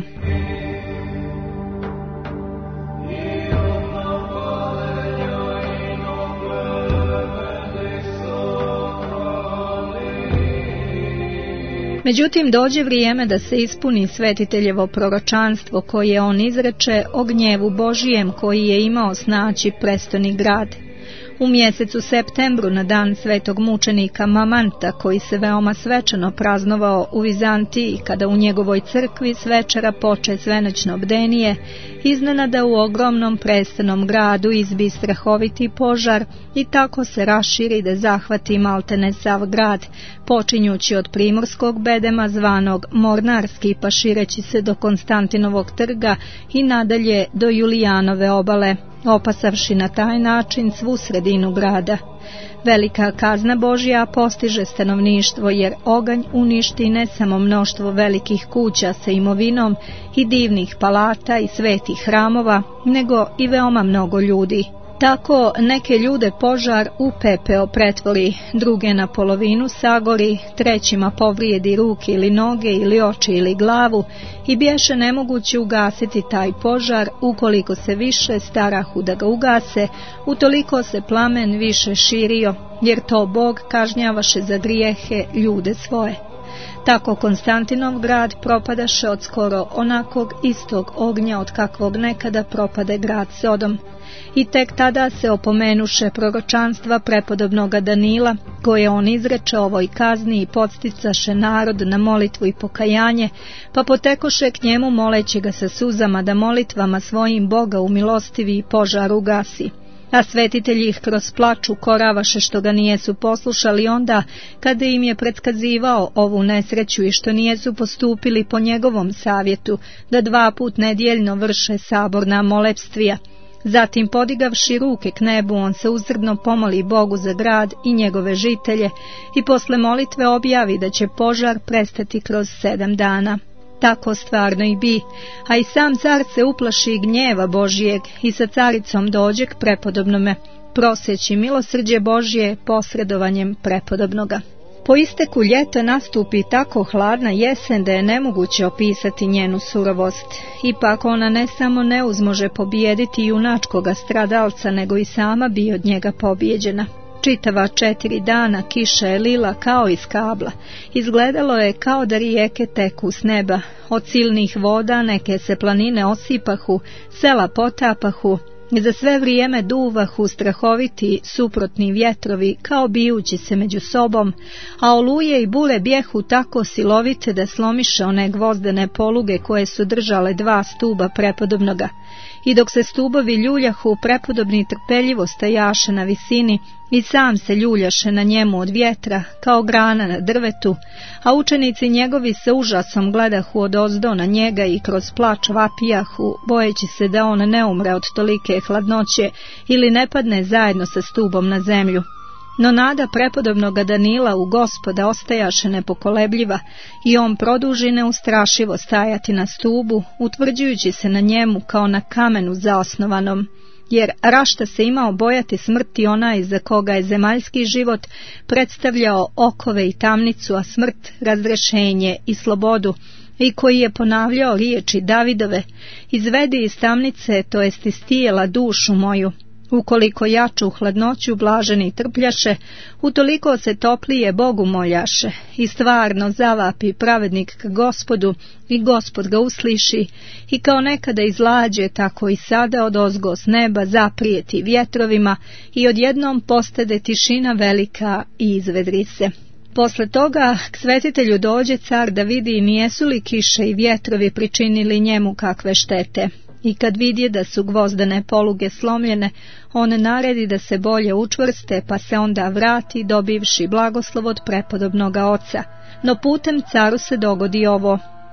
Speaker 2: Međutim, dođe vrijeme da se ispuni svetiteljevo proročanstvo koje on izreče o gnjevu Božijem koji je imao snaći prestoni grad. U mjesecu septembru, na dan svetog mučenika Mamanta, koji se veoma svečano praznovao u Vizantiji, kada u njegovoj crkvi s večera poče svenoćno bdenije, iznenada u ogromnom prestanom gradu izbi strahoviti požar i tako se raširi da zahvati maltene sav grad, počinjući od primorskog bedema zvanog Mornarski, pa šireći se do Konstantinovog trga i nadalje do Julijanove obale, opasavši na taj način svu sredinu grada. Velika kazna Božja postiže stanovništvo, jer oganj uništi ne samo mnoštvo velikih kuća sa imovinom i divnih palata i svetih hramova, nego i veoma mnogo ljudi. Tako neke ljude požar u pepeo pretvori, druge na polovinu sagori, trećima povrijedi ruke ili noge ili oči ili glavu i bješe nemoguće ugasiti taj požar, ukoliko se više starahu da ga ugase, utoliko se plamen više širio, jer to Bog kažnjavaše za grijehe ljude svoje. Tako Konstantinov grad propadaše od skoro onakog istog ognja od kakvog nekada propade grad Sodom. I tek tada se opomenuše proročanstva prepodobnoga Danila, koje on izreče ovoj kazni i podsticaše narod na molitvu i pokajanje, pa potekoše k njemu moleći ga sa suzama da molitvama svojim Boga umilostivi i požar ugasi. A svetitelji ih kroz plač ukoravaše što ga nijesu poslušali onda kada im je predskazivao ovu nesreću i što nijesu postupili po njegovom savjetu da 2 puta nedjeljno vrše saborna molevstvija. Zatim, podigavši ruke k nebu, on se uzrdno pomoli Bogu za grad i njegove žitelje i posle molitve objavi da će požar prestati kroz 7 dana. Tako stvarno i bi, a i sam car se uplaši gnjeva Božijeg i sa caricom dođe k prepodobnome, proseći milosrđe Božije posredovanjem prepodobnoga. Po isteku ljeta nastupi tako hladna jesen da je nemoguće opisati njenu surovost. Ipak ona ne samo ne uzmože pobijediti junačkoga stradalca, nego i sama bi od njega pobijeđena. Čitava 4 dana kiša je lila kao iz kabla. Izgledalo je kao da rijeke teku s neba. Od silnih voda neke se planine osipahu, sela potapahu. Za sve vrijeme duvahu strahoviti suprotni vjetrovi kao bijući se među sobom, a oluje i bure bjehu tako silovite da slomiše one gvozdene poluge koje su držale 2 stuba prepodobnoga. I dok se stubovi ljuljahu, prepodobni trpeljivo stajaše na visini i sam se ljuljaše na njemu od vjetra, kao grana na drvetu, a učenici njegovi sa užasom gledahu odozdo na njega i kroz plač vapijahu, bojeći se da on ne umre od tolike hladnoće ili ne padne zajedno sa stubom na zemlju. No nada prepodobnoga Danila u Gospoda ostajaše nepokolebljiva i on produži neustrašivo stajati na stubu, utvrđujući se na njemu kao na kamenu zaosnovanom, jer rašta se imao bojati smrti onaj za koga je zemaljski život predstavljao okove i tamnicu, a smrt razrešenje i slobodu, i koji je ponavljao riječi Davidove: izvedi iz tamnice, to jest iz tijela dušu moju. Ukoliko jaču hladnoću blaženi trpljaše, utoliko se toplije Bogu moljaše, i stvarno zavapi pravednik k Gospodu, i Gospod ga usliši, i kao nekada izlađe, tako i sada odozgo s neba zaprijeti vjetrovima, i odjednom postade tišina velika i izvedri se. Posle toga k svetitelju dođe car da vidi nijesu li kiše i vjetrovi pričinili njemu kakve štete. I kad vidje da su gvozdene poluge slomljene, on naredi da se bolje učvrste, pa se onda vrati dobivši blagoslov od prepodobnoga oca. No putem caru se dogodi ovo: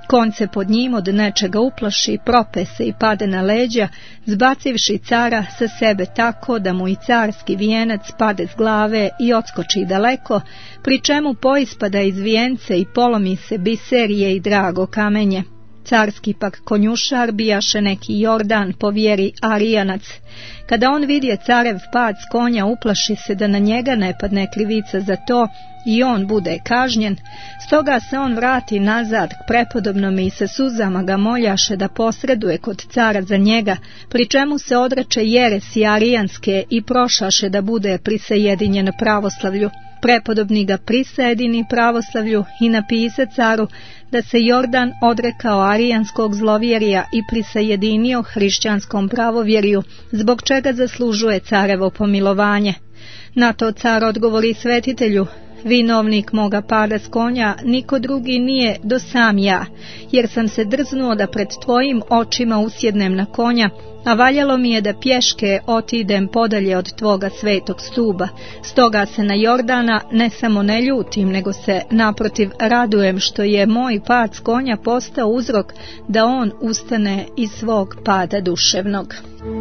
Speaker 2: Konj se pod njim od nečega uplaši, prope se i pade na leđa, zbacivši cara sa sebe tako da mu i carski vijenac pade s glave i odskoči daleko, pri čemu poispada iz vijence i polomi se biserije i drago kamenje. Carski pak konjušar bijaše neki Jordan po vjeri Arijanac. Kada on vidje carev pad s konja, uplaši se da na njega ne padne krivica za to i on bude kažnjen, stoga se on vrati nazad k prepodobnome i sa suzama ga moljaše da posreduje kod cara za njega, pri čemu se odreče jeresi arijanske i prošaše da bude prisajedinjen pravoslavlju. Prepodobni ga prisajedini pravoslavlju i napise caru da se Jordan odrekao arijanskog zlovjerija i prisajedinio hrišćanskom pravovjerju, zbog čega zaslužuje carevo pomilovanje. Na to car odgovori svetitelju: vinovnik moga pada s konja niko drugi nije do sam ja, jer sam se drznuo da pred tvojim očima usjednem na konja, a valjalo mi je da pješke otidem podalje od tvoga svetog stuba. Stoga se na Jordana ne samo ne ljutim, nego se naprotiv radujem što je moj pad s konja postao uzrok da on ustane iz svog pada duševnog.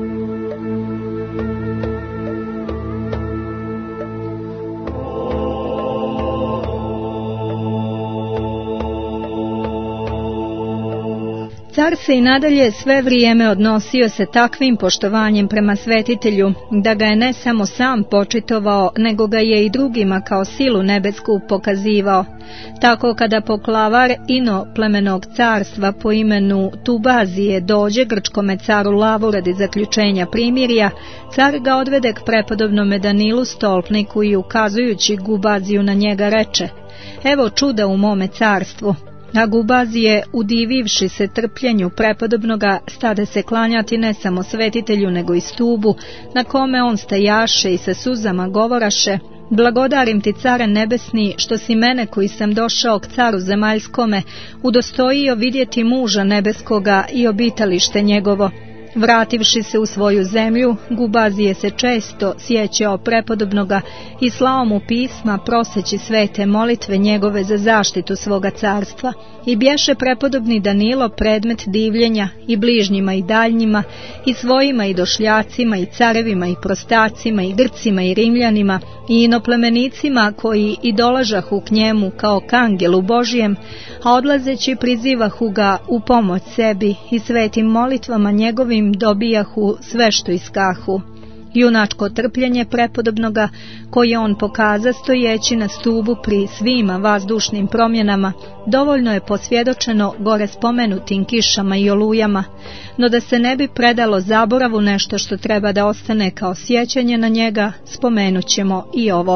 Speaker 2: Car se i nadalje sve vrijeme odnosio se takvim poštovanjem prema svetitelju, da ga je ne samo sam počitovao, nego ga je i drugima kao silu nebesku pokazivao. Tako kada poklavar ino plemenog carstva po imenu Tubazije dođe grčkome caru Lavu radi zaključenja primirja, car ga odvede k prepodobnome Danilu stolpniku i ukazujući Gubaziju na njega reče: evo čuda u mome carstvu. A Gubazije, udivivši se trpljenju prepodobnoga, stade se klanjati ne samo svetitelju nego i stubu, na kome on stajaše i sa suzama govoraše: blagodarim ti, care nebesni, što si mene koji sam došao k caru zemaljskome udostojio vidjeti muža nebeskoga i obitalište njegovo. Vrativši se u svoju zemlju, Gubazije se često sjećao prepodobnoga i slao mu pisma proseći svete molitve njegove za zaštitu svoga carstva. I bješe prepodobni Danilo predmet divljenja i bližnjima i daljnjima, i svojima i došljacima, i carevima i prostacima, i Grcima i Rimljanima, i inoplemenicima koji i dolažahu k njemu kao k angelu Božijem, a odlazeći prizivahu ga u pomoć sebi i svetim molitvama njegovim dobijahu sve što iskahu. Junačko trpljenje prepodobnoga, koje on pokaza stojeći na stubu pri svima vazdušnim promjenama, dovoljno je posvjedočeno gore spomenutim kišama i olujama, no da se ne bi predalo zaboravu nešto što treba da ostane kao sjećanje na njega, spomenut ćemo i ovo.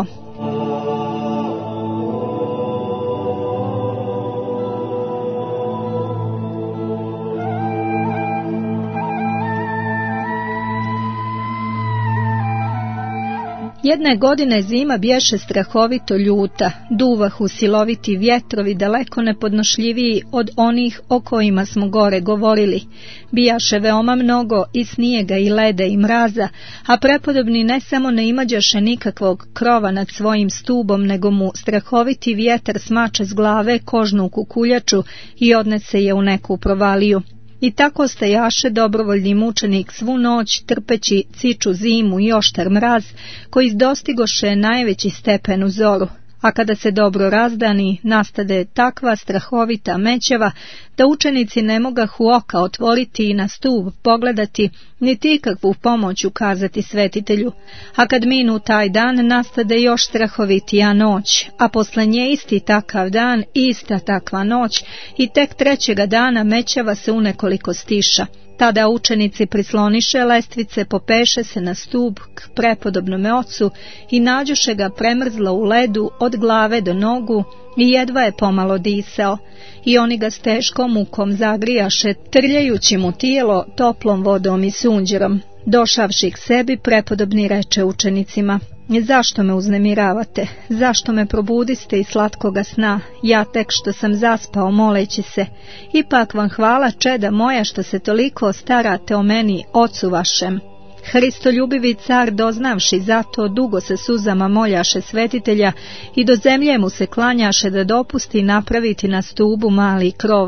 Speaker 2: Jedne godine zima bješe strahovito ljuta, duvahu siloviti vjetrovi daleko nepodnošljiviji od onih o kojima smo gore govorili. Bijaše veoma mnogo i snijega i leda i mraza, a prepodobni ne samo ne imađaše nikakvog krova nad svojim stubom, nego mu strahoviti vjetar smače s glave kožnu kukuljaču i odnese je u neku provaliju. I tako stajaše dobrovoljni mučenik svu noć, trpeći ciču zimu i oštar mraz, koji dostigoše najveći stepen u zoru. A kada se dobro razdani, nastade takva strahovita mećava, da učenici ne mogahu oka otvoriti i na stup pogledati, niti ikakvu pomoć ukazati svetitelju. A kad minu taj dan, nastade još strahovitija noć, a posle nje isti takav dan, ista takva noć, i tek trećega dana mećava se unekoliko stiša. Tada učenici prisloniše lestvice, popeše se na stup k prepodobnome ocu i nađoše ga premrzlo u ledu od glave do nogu i jedva je pomalo disao. I oni ga s teškom mukom zagrijaše, trljajući mu tijelo toplom vodom i sunđerom. Došavši k sebi, prepodobni reče učenicima: zašto me uznemiravate? Zašto me probudiste iz slatkoga sna? Ja tek što sam zaspao moleći se. Ipak vam hvala, čeda moja, što se toliko starate o meni, ocu vašem. Hristoljubivi car, doznavši zato, dugo se suzama moljaše svetitelja i do zemlje mu se klanjaše da dopusti napraviti na stubu mali krov.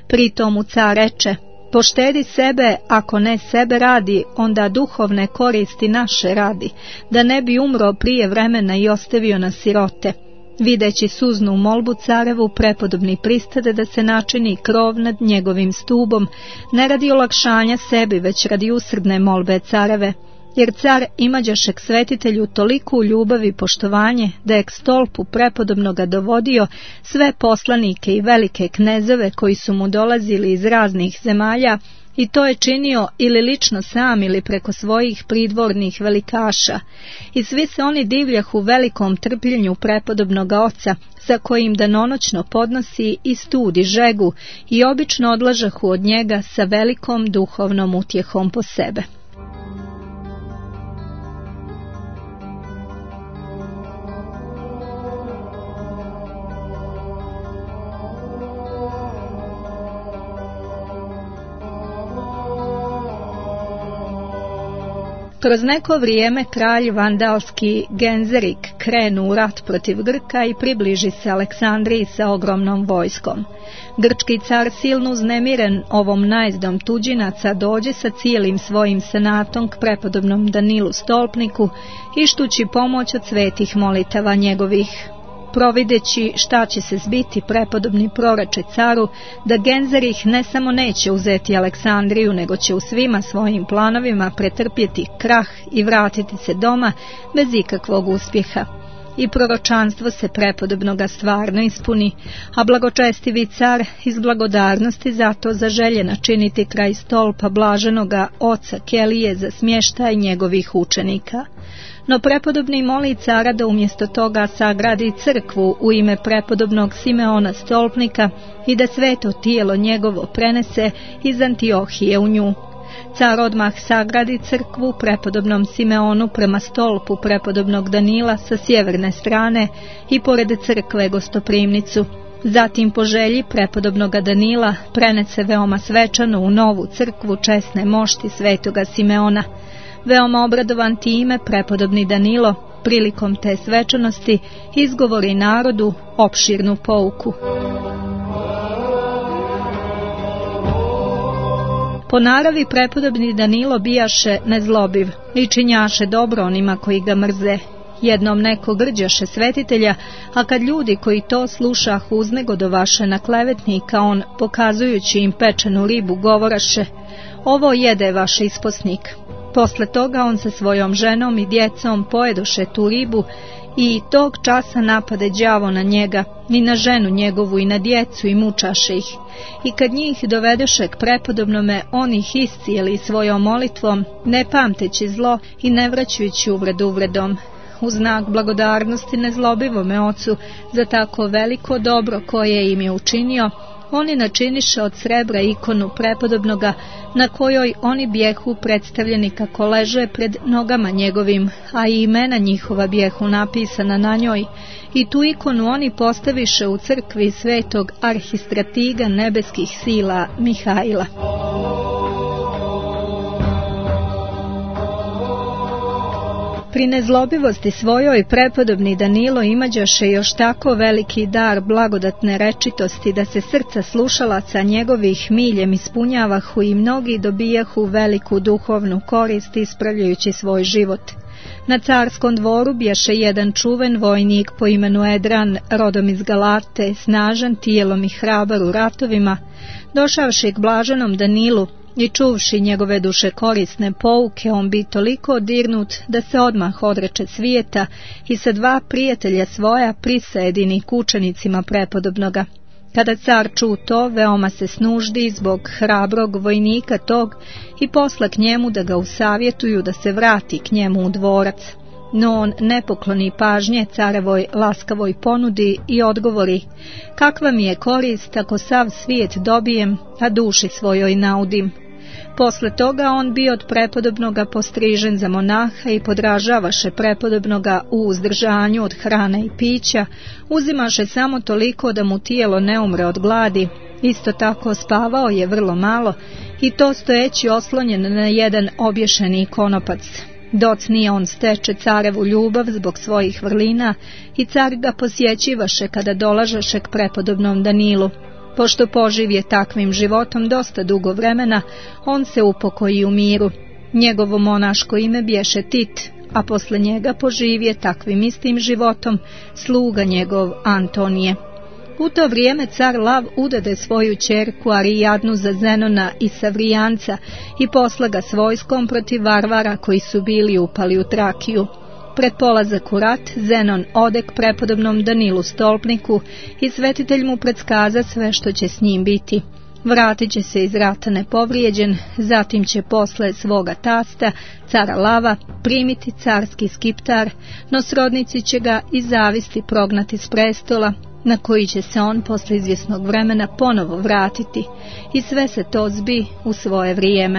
Speaker 2: Pritom mu car reče: poštedi sebe, ako ne sebe radi, onda duhovne koristi naše radi, da ne bi umro prije vremena i ostavio nas sirote. Videći suznu molbu carevu, prepodobni pristade da se načini krov nad njegovim stubom, ne radi olakšanja sebi, već radi usrdne molbe careve. Jer car imađaše k svetitelju toliku ljubav i poštovanje, da je k stolpu prepodobnoga dovodio sve poslanike i velike knezove koji su mu dolazili iz raznih zemalja, i to je činio ili lično sam ili preko svojih pridvornih velikaša. I svi se oni divljahu velikom trpljenju prepodobnoga oca, sa kojim danonoćno podnosi i studi žegu, i obično odlažahu od njega sa velikom duhovnom utjehom po sebe. Kroz neko vrijeme kralj vandalski Genzerik krenu u rat protiv Grka i približi se Aleksandriji sa ogromnom vojskom. Grčki car, silno uznemiren ovom najezdom tuđinaca, dođe sa cijelim svojim senatom k prepodobnom Danilu stolpniku, ištući pomoć od svetih molitava njegovih. Provideći šta će se zbiti, prepodobni proreče caru da Genzerih ne samo neće uzeti Aleksandriju, nego će u svima svojim planovima pretrpjeti krah i vratiti se doma bez ikakvog uspjeha. I proročanstvo se prepodobnoga stvarno ispuni, a blagočestivi car iz blagodarnosti zato zaželje načiniti kraj stolpa blaženoga oca Kelije za smještaj njegovih učenika. No prepodobni moli cara da umjesto toga sagradi crkvu u ime prepodobnog Simeona stolpnika i da sveto tijelo njegovo prenese iz Antiohije u nju. Car odmah sagradi crkvu prepodobnom Simeonu prema stolpu prepodobnog Danila sa sjeverne strane i pored crkve gostoprimnicu. Zatim po želji prepodobnoga Danila prenese veoma svečano u novu crkvu česne mošti svetoga Simeona. Veoma obradovan time, prepodobni Danilo prilikom te svečanosti izgovori narodu opširnu pouku. Po naravi prepodobni Danilo bijaše nezlobiv i činjaše dobro onima koji ga mrze. Jednom neko grđaše svetitelja, a kad ljudi koji to slušahu uznegodovaše na klevetnika, on, pokazujući im pečenu ribu, govoraše: ovo jede vaš isposnik. Posle toga on sa svojom ženom i djecom pojedoše tu ribu i tog časa napade đavo na njega, i na ženu njegovu i na djecu, i mučaše ih. I kad njih dovedeše k prepodobnome, on ih iscijeli svojom molitvom, ne pamteći zlo i ne vraćajući uvredu uvredom. U znak blagodarnosti nezlobivome ocu za tako veliko dobro koje im je učinio, oni načiniše od srebra ikonu prepodobnoga, na kojoj oni bijehu predstavljeni kako leže pred nogama njegovim, a i imena njihova bijehu napisana na njoj, i tu ikonu oni postaviše u crkvi svetog arhistratiga nebeskih sila Mihajla. Pri nezlobivosti svojoj prepodobni Danilo imađaše još tako veliki dar blagodatne rečitosti da se srca slušalaca njegovih miljem ispunjavahu i mnogi dobijahu veliku duhovnu korist ispravljajući svoj život. Na carskom dvoru bješe jedan čuven vojnik po imenu Edran, rodom iz Galate, snažan tijelom i hrabar u ratovima. Došavši k blaženom Danilu i čuvši njegove duše korisne pouke, on bi toliko dirnut da se odmah odreče svijeta i sa dva prijatelja svoja prisajedini k učenicima prepodobnoga. Kada car ču to, veoma se snuždi zbog hrabrog vojnika tog i posla k njemu da ga usavjetuju da se vrati k njemu u dvorac. No on ne pokloni pažnje carevoj laskavoj ponudi i odgovori: kakva mi je korist ako sav svijet dobijem, a duši svojoj naudim. Posle toga on bi od prepodobnoga postrižen za monaha i podražavaše prepodobnoga u uzdržanju od hrane i pića, uzimaše samo toliko da mu tijelo ne umre od gladi, isto tako spavao je vrlo malo i to stojeći oslonjen na jedan obješeni konopac. Docnije on steče carevu ljubav zbog svojih vrlina i car ga posjećivaše kada dolažaše k prepodobnom Danilu. Pošto poživje takvim životom dosta dugo vremena, on se upokoji u miru. Njegovo monaško ime bješe Tit, a posle njega poživje takvim istim životom sluga njegov Antonije. U to vrijeme car Lav udade svoju ćerku Arijadnu za Zenona i Savrijanca i posla ga s vojskom protiv varvara koji su bili upali u Trakiju. Pred polazak u rat, Zenon ode k prepodobnom Danilu Stolpniku i svetitelj mu predskaza sve što će s njim biti. Vratit će se iz rata nepovrijeđen, zatim će posle svoga tasta, cara Lava, primiti carski skiptar, no srodnici će ga iz zavisti prognati s prestola, na koji će se on posle izvjesnog vremena ponovo vratiti, i sve se to zbi u svoje vrijeme.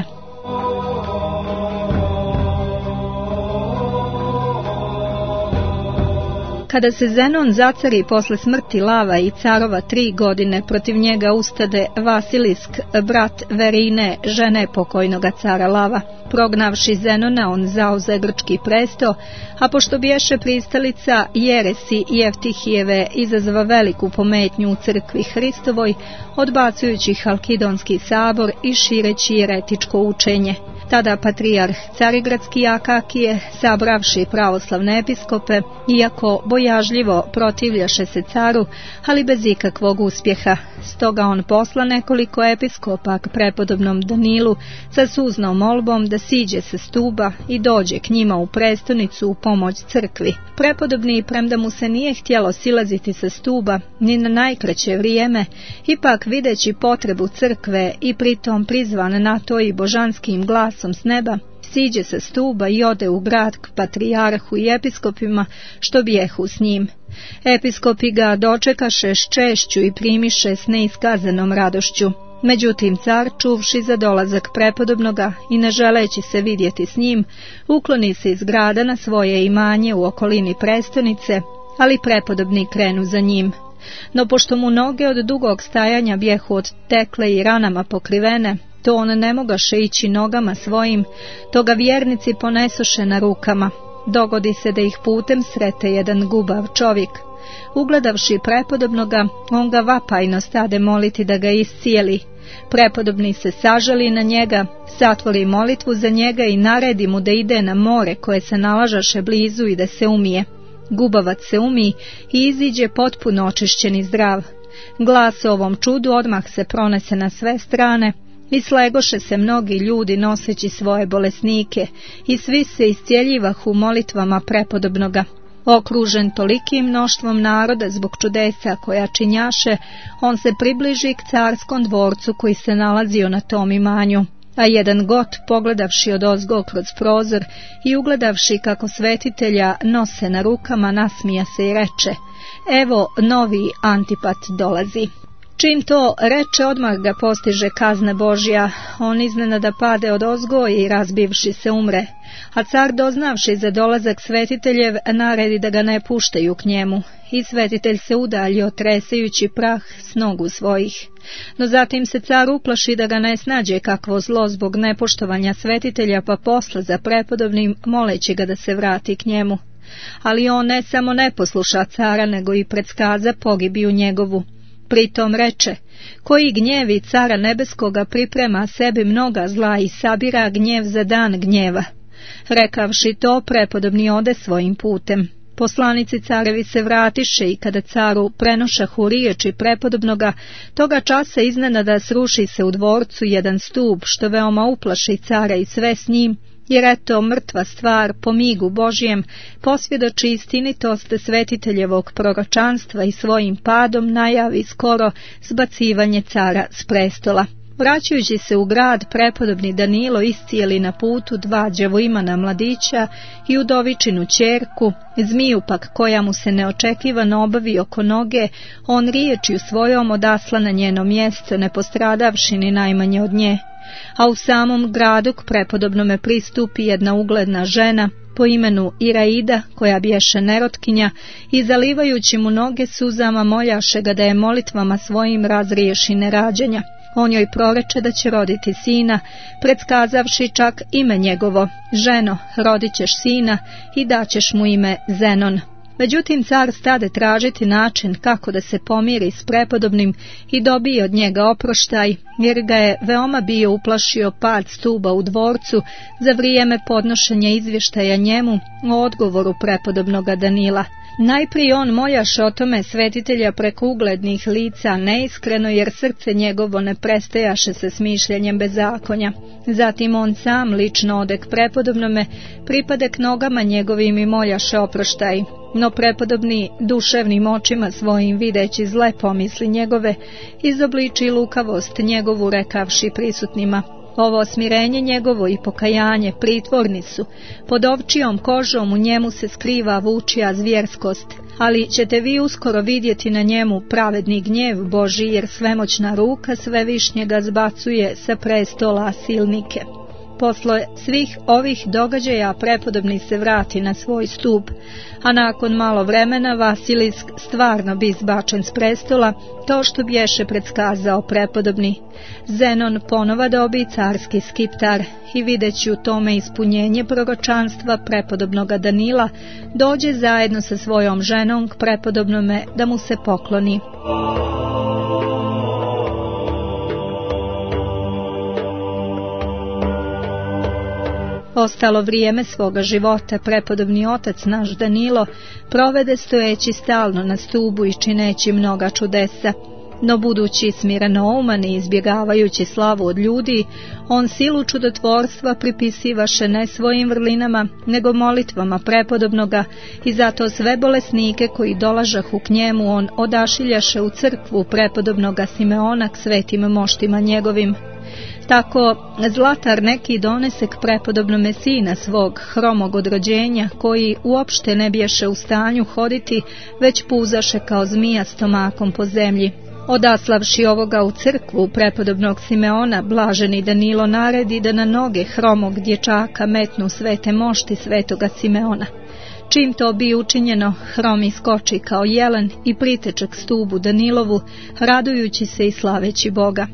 Speaker 2: Kada se Zenon zacari posle smrti Lava i carova 3 godine, protiv njega ustade Vasilisk, brat Verine, žene pokojnoga cara Lava. Prognavši Zenona, on zauze grčki presto, a pošto bješe pristalica Jeresi i Eftihijeve, izazva veliku pometnju u crkvi Hristovoj, odbacujući Halkidonski sabor i šireći jeretičko učenje. Tada patrijarh Carigradski Akakije, sabravši pravoslavne episkope, iako bojažljivo protivljaše se caru, ali bez ikakvog uspjeha. Stoga on posla nekoliko episkopa k prepodobnom Danilu sa suznom molbom da siđe sa stuba i dođe k njima u prestonicu u pomoć crkvi. Prepodobni, premda mu se nije htjelo silaziti sa stuba ni na najkraće vrijeme, ipak videći potrebu crkve i pritom prizvan na to i božanskim glasom s neba, siđe sa stuba i ode u grad k patrijarhu i episkopima što bijehu s njim. Episkopi ga dočekaše s češću i primiše s neiskazanom radošću. Međutim, car, čuvši za dolazak prepodobnoga i ne želeći se vidjeti s njim, ukloni se iz grada na svoje imanje u okolini prestonice, ali prepodobni krenu za njim. No pošto mu noge od dugog stajanja bijehu odtekle i ranama pokrivene, to on ne mogaše ići nogama svojim, to ga vjernici ponesoše na rukama. Dogodi se da ih putem srete jedan gubav čovjek. Ugledavši prepodobnoga, on ga vapajno stade moliti da ga iscijeli. Prepodobni se sažali na njega, satvori molitvu za njega i naredi mu da ide na more koje se nalažaše blizu i da se umije. Gubavac se umije i iziđe potpuno očišćen i zdrav. Glas o ovom čudu odmah se pronese na sve strane i slegoše se mnogi ljudi noseći svoje bolesnike i svi se iscijeljivahu molitvama prepodobnoga. Okružen tolikim mnoštvom naroda zbog čudesa koja činjaše, on se približi k carskom dvorcu koji se nalazio na tom imanju. A jedan got, pogledavši odozgo kroz prozor i ugledavši kako svetitelja nose na rukama, nasmija se i reče: evo novi Antipat dolazi. Čim to reče, odmah ga postiže kazna Božja, on iznenada pade odozgo i razbivši se umre, a car doznavši za dolazak svetiteljev naredi da ga ne puštaju k njemu, i svetitelj se udaljio tresajući prah s nogu svojih. No zatim se car uplaši da ga ne snađe kakvo zlo zbog nepoštovanja svetitelja, pa posla za prepodobnim moleći ga da se vrati k njemu. Ali on ne samo ne posluša cara, nego i predskaza pogibiju njegovu. Pritom reče: koji gnjevi cara nebeskoga priprema sebi mnoga zla i sabira gnjev za dan gnjeva. Rekavši to, prepodobni ode svojim putem. Poslanici carevi se vratiše i kada caru prenošahu riječi prepodobnoga, toga časa iznenada sruši se u dvorcu jedan stup, što veoma uplaši cara i sve s njim, jer eto mrtva stvar po migu Božijem posvjedoči istinitost svetiteljevog proročanstva i svojim padom najavi skoro zbacivanje cara s prestola. Vraćajući se u grad, prepodobni Danilo iscijeli na putu 2 djevojmana mladića i udovičinu ćerku, zmiju pak koja mu se neočekivano obavi oko noge, on riječju svojom odasla na njeno mjesto, ne postradavši ni najmanje od nje. A u samom gradu k prepodobnome pristupi jedna ugledna žena po imenu Iraida, koja biješe nerotkinja, i zalivajući mu noge suzama moljaše ga da je molitvama svojim razriješi nerađenja. On joj proreče da će roditi sina, predskazavši čak ime njegovo: ženo, rodit ćeš sina i daćeš mu ime Zenon. Međutim, car stade tražiti način kako da se pomiri s prepodobnim i dobije od njega oproštaj, jer ga je veoma bio uplašio pad stuba u dvorcu za vrijeme podnošenja izvještaja njemu o odgovoru prepodobnoga Danila. Najprije on moljaše o tome svetitelja preko uglednih lica neiskreno, jer srce njegovo ne prestajaše sa smišljanjem bezakonja. Zatim on sam lično ode k prepodobnome, pripade k nogama njegovim i moljaše oproštaj. No prepodobni duševnim očima svojim videći zle pomisli njegove, izobliči lukavost njegovu rekavši prisutnima: ovo smirenje njegovo i pokajanje pritvorni su, pod ovčijom kožom u njemu se skriva vučija zvjerskost, ali ćete vi uskoro vidjeti na njemu pravedni gnjev Božji, jer svemoćna ruka svevišnjega zbacuje sa prestola silnike. Posle svih ovih događaja prepodobni se vrati na svoj stup, a nakon malo vremena Vasilisk stvarno bi izbačen s prestola, to što bješe predskazao prepodobni. Zenon ponova dobi carski skiptar i videći u tome ispunjenje proročanstva prepodobnoga Danila, dođe zajedno sa svojom ženom k prepodobnome da mu se pokloni. Ostalo vrijeme svoga života prepodobni otac naš Danilo provede stojeći stalno na stubu i čineći mnoga čudesa, no budući smirenouman i izbjegavajući slavu od ljudi, on silu čudotvorstva pripisivaše ne svojim vrlinama, nego molitvama prepodobnoga, i zato sve bolesnike koji dolažahu k njemu on odašiljaše u crkvu prepodobnoga Simeona k svetim moštima njegovim. Tako Zlatar neki donese k prepodobnome sina svog, hromog od rođenja, koji uopšte ne bješe u stanju hoditi, već puzaše kao zmija stomakom po zemlji. Odaslavši ovoga u crkvu prepodobnog Simeona, blaženi Danilo naredi da na noge hromog dječaka metnu svete mošti svetoga Simeona. Čim to bi učinjeno, hrom iskoči kao jelen i priteče k stubu Danilovu, radujući se i slaveći Boga.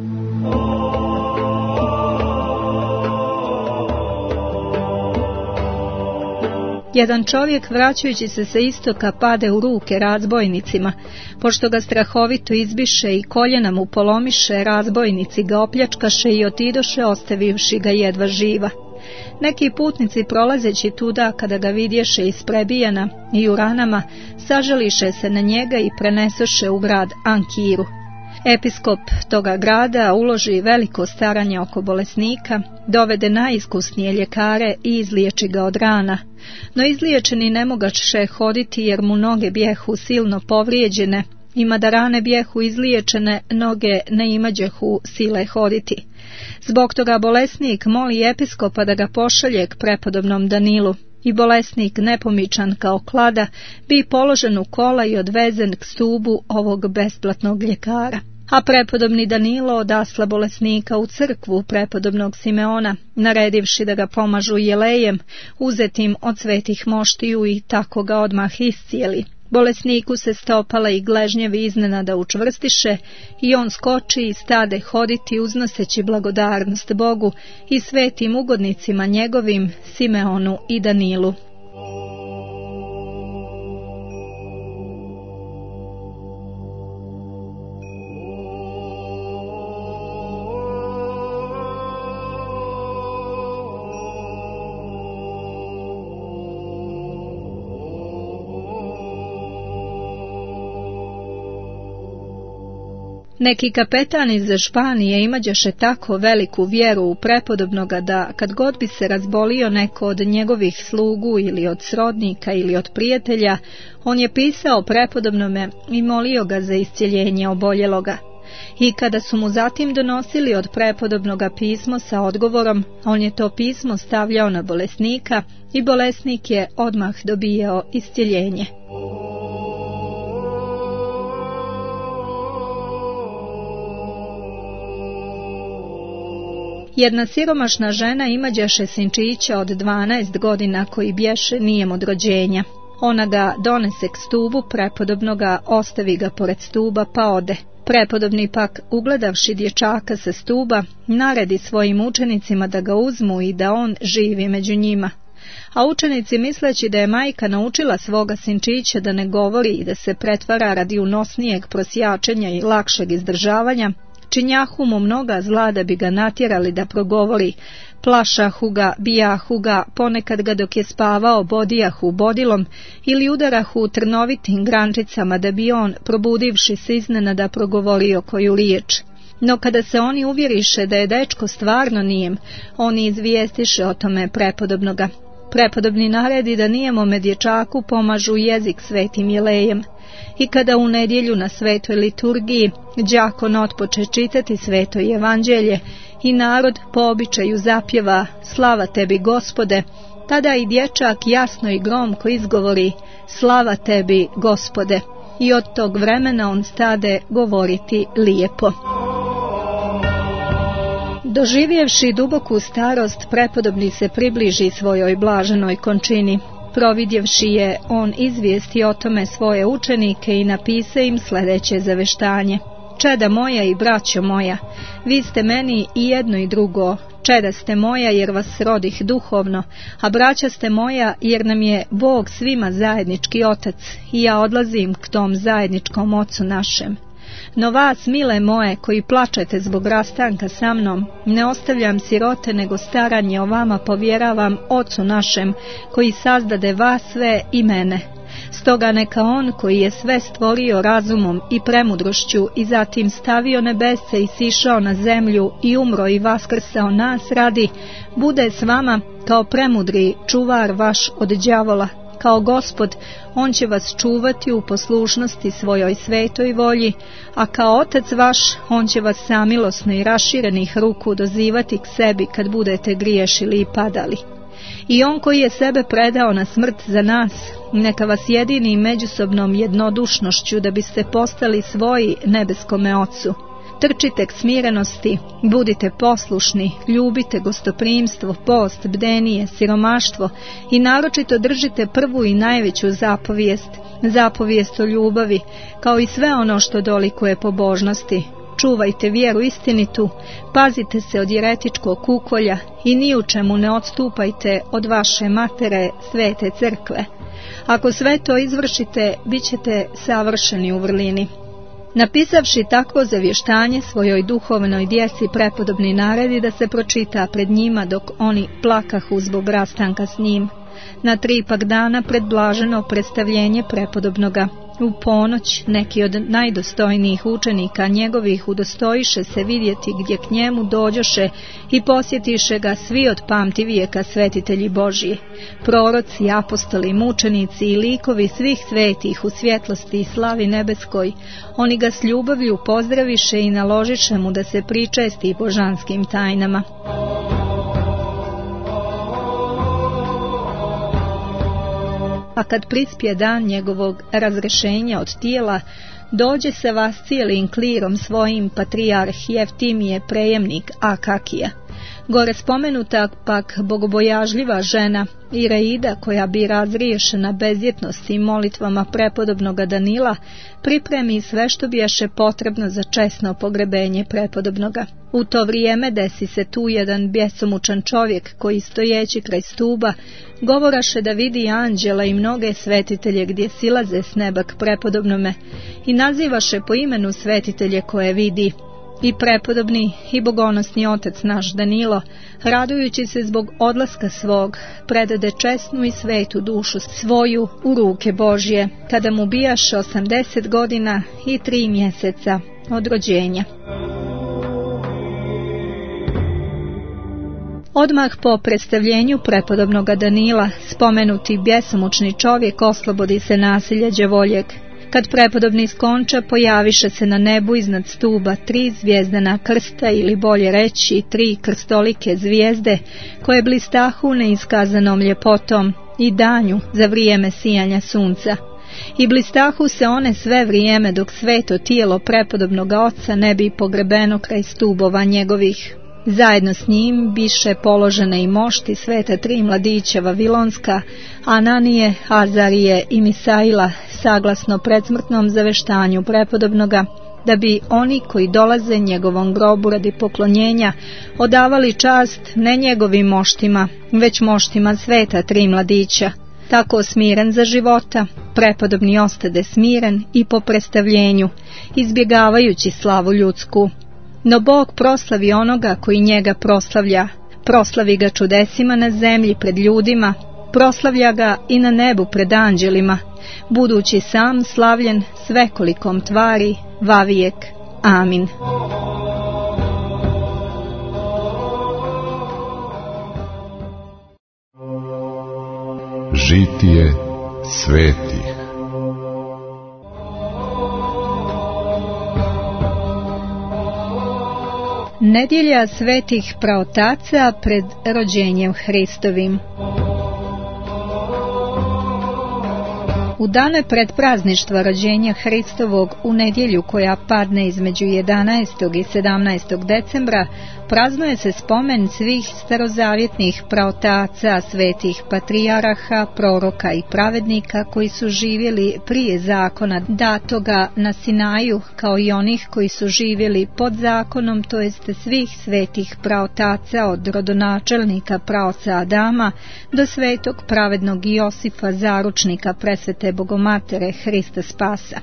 Speaker 2: Jedan čovjek, vraćajući se sa istoka, pade u ruke razbojnicima. Pošto ga strahovito izbiše i koljena mu polomiše, razbojnici ga opljačkaše i otidoše, ostavivši ga jedva živa. Neki putnici prolazeći tuda, kada ga vidješe isprebijana i u ranama, sažališe se na njega i prenesoše u grad Ankiru. Episkop toga grada uloži veliko staranje oko bolesnika, dovede najiskusnije ljekare i izliječi ga od rana. No izliječeni ne mogaše hoditi, jer mu noge bjehu silno povrijeđene, i mada rane bjehu izliječene, noge ne imađehu sile hoditi. Zbog toga bolesnik moli episkopa da ga pošalje k prepodobnom Danilu, i bolesnik, nepomičan kao klada, bi položen u kola i odvezen k stubu ovog besplatnog ljekara. A prepodobni Danilo odasla bolesnika u crkvu prepodobnog Simeona, naredivši da ga pomažu jelejem, uzetim od svetih moštiju, i tako ga odmah iscijeli. Bolesniku se stopala i gležnjevi iznenada učvrstiše, i on skoči i stade hoditi, uznoseći blagodarnost Bogu i svetim ugodnicima njegovim, Simeonu i Danilu. Neki kapetan iz Španije imađaše tako veliku vjeru u prepodobnoga da, kad god bi se razbolio neko od njegovih slugu ili od srodnika ili od prijatelja, on je pisao prepodobnome i molio ga za iscjeljenje oboljeloga. I kada su mu zatim donosili od prepodobnoga pismo sa odgovorom, on je to pismo stavljao na bolesnika i bolesnik je odmah dobijao iscjeljenje. Jedna siromašna žena imađaše sinčića od 12 godina koji bješe nijem od rođenja. Ona ga donese k stubu prepodobnoga, ostavi ga pored stuba pa ode. Prepodobni pak, ugledavši dječaka sa stuba, naredi svojim učenicima da ga uzmu i da on živi među njima. A učenici, misleći da je majka naučila svoga sinčića da ne govori i da se pretvara radi unosnijeg prosjačenja i lakšeg izdržavanja, činjahu mu mnoga zla da bi ga natjerali da progovori, plašahu ga, bijahu ga, ponekad ga dok je spavao bodijahu bodilom ili udarahu trnovitim grančicama da bi on, probudivši se iznenada, progovorio koju riječ. No kada se oni uvjeriše da je dečko stvarno nijem, oni izvijestiše o tome prepodobnoga. Prepodobni naredi da nijemome dječaku pomažu jezik svetim jelejem. I kada u nedjelju na svetoj liturgiji đakon otpoče čitati sveto evanđelje i narod po običaju zapjeva slava tebi Gospode, tada i dječak jasno i gromko izgovori slava tebi Gospode, i od tog vremena on stade govoriti lijepo. Doživjevši duboku starost, prepodobni se približi svojoj blaženoj končini. Providjevši je, on izvijesti o tome svoje učenike i napise im sljedeće zaveštanje. Čeda moja i braćo moja, vi ste meni i jedno i drugo. Čeda ste moja jer vas rodih duhovno, a braća ste moja jer nam je Bog svima zajednički otac i ja odlazim k tom zajedničkom ocu našem. No vas, mile moje, koji plačete zbog rastanka sa mnom, ne ostavljam sirote, nego staranje o vama povjeravam Ocu našem, koji sazdade vas sve i mene. Stoga neka on, koji je sve stvorio razumom i premudrošću i zatim stavio nebese i sišao na zemlju i umro i vaskrsao nas radi, bude s vama kao premudri čuvar vaš od đavola. Kao Gospod, on će vas čuvati u poslušnosti svojoj svetoj volji, a kao Otac vaš, on će vas samilosno i raširenih ruku dozivati k sebi kad budete griješili i padali. I on koji je sebe predao na smrt za nas, neka vas jedini međusobnom jednodušnošću da biste postali svoji nebeskome Ocu. Trčite k smirenosti, budite poslušni, ljubite gostoprimstvo, post, bdenije, siromaštvo i naročito držite prvu i najveću zapovijest o ljubavi, kao i sve ono što dolikuje pobožnosti. Čuvajte vjeru istinitu, pazite se od jeretičkog kukolja i ni u čemu ne odstupajte od vaše matere, svete crkve. Ako sve to izvršite, bit ćete savršeni u vrlini. Napisavši takvo zavještanje svojoj duhovnoj djeci, prepodobni naredi da se pročita pred njima dok oni plakahu zbog rastanka s njim. Na 3 pak dana pred blaženo predstavljenje prepodobnoga, u ponoć neki od najdostojnijih učenika njegovih udostojiše se vidjeti gdje k njemu dođoše i posjetiše ga svi od pamtivijeka svetitelji Božji, proroci, apostoli, mučenici i likovi svih svetih u svjetlosti i slavi nebeskoj. Oni ga s ljubavlju pozdraviše i naložiše mu da se pričesti božanskim tajnama. A kad prispje dan njegovog razrešenja od tijela, dođe se vas cijelim klirom svojim patrijarh Jeftimije, prejemnik Akakija. Gore spomenuta pak bogobojažljiva žena Ireida, koja bi razriješena bezjetnosti i molitvama prepodobnoga Danila, pripremi sve što bijaše potrebno za česno pogrebenje prepodobnoga. U to vrijeme desi se tu jedan bjesomučan čovjek koji, stojeći kraj stuba, govoraše da vidi anđela i mnoge svetitelje gdje silaze s neba k prepodobnome i nazivaše po imenu svetitelje koje vidi. I prepodobni i bogonosni otac naš Danilo, radujući se zbog odlaska svog, predade česnu i svetu dušu svoju u ruke Božje, kada mu bijaše 80 godina i 3 mjeseca od rođenja. Odmah po predstavljenju prepodobnoga Danila, spomenuti bjesomučni čovjek oslobodi se nasilja đavoljeg. Kad prepodobni skonča, pojaviše se na nebu iznad stuba 3 zvijezdana krsta, ili bolje reći 3 krstolike zvijezde, koje blistahu neiskazanom ljepotom i danju za vrijeme sijanja sunca. I blistahu se one sve vrijeme dok sveto tijelo prepodobnoga oca ne bi pogrebeno kraj stubova njegovih. Zajedno s njim biše položene i mošti sveta 3 mladića vavilonska, Ananije, Azarije i Misaila, saglasno predsmrtnom zaveštanju prepodobnoga, da bi oni koji dolaze njegovom grobu radi poklonjenja odavali čast ne njegovim moštima, već moštima sveta tri mladića. Tako smiren za života, prepodobni ostade smiren i po predstavljenju, izbjegavajući slavu ljudsku. No Bog proslavi onoga koji njega proslavlja, proslavi ga čudesima na zemlji pred ljudima, proslavlja ga i na nebu pred anđelima, budući sam slavljen svekolikom tvari, vavijek. Amin.
Speaker 1: Žitije svetih.
Speaker 2: Nedjelja svetih praotaca pred rođenjem Hristovim. U dane pred prazništva rođenja Hristovog u nedjelju koja padne između 11. i 17. decembra praznuje se spomen svih starozavjetnih praotaca, svetih patrijaraha, proroka i pravednika koji su živjeli prije zakona datoga na Sinaju, kao i onih koji su živjeli pod zakonom, to jest svih svetih praotaca od rodonačelnika praoca Adama do svetog pravednog Josifa, zaručnika presvete Bogomatere Hrista Spasa.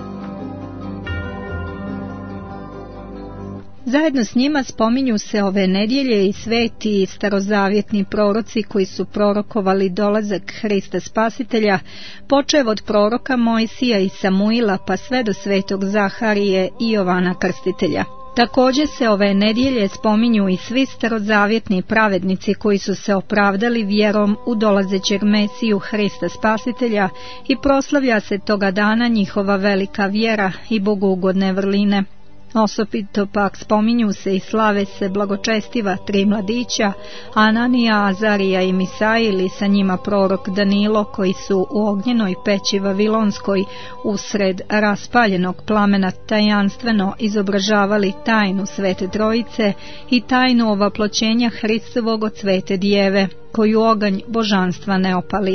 Speaker 2: Zajedno s njima spominju se ove nedjelje i sveti starozavjetni proroci koji su prorokovali dolazak Hrista Spasitelja, počev od proroka Mojsija i Samuila pa sve do svetog Zaharije i Jovana Krstitelja. Također se ove nedjelje spominju i svi starozavjetni pravednici koji su se opravdali vjerom u dolazećeg Mesiju Hrista Spasitelja i proslavlja se toga dana njihova velika vjera i bogougodne vrline. Osobito pak spominju se i slave se blagočestiva tri mladića, Ananija, Azarija i Misail i sa njima prorok Danilo, koji su u ognjenoj peći Vavilonskoj usred raspaljenog plamena tajanstveno izobražavali tajnu Svete Trojice i tajnu ovaploćenja Hristovog od Svete Djeve, koju oganj božanstva ne opali.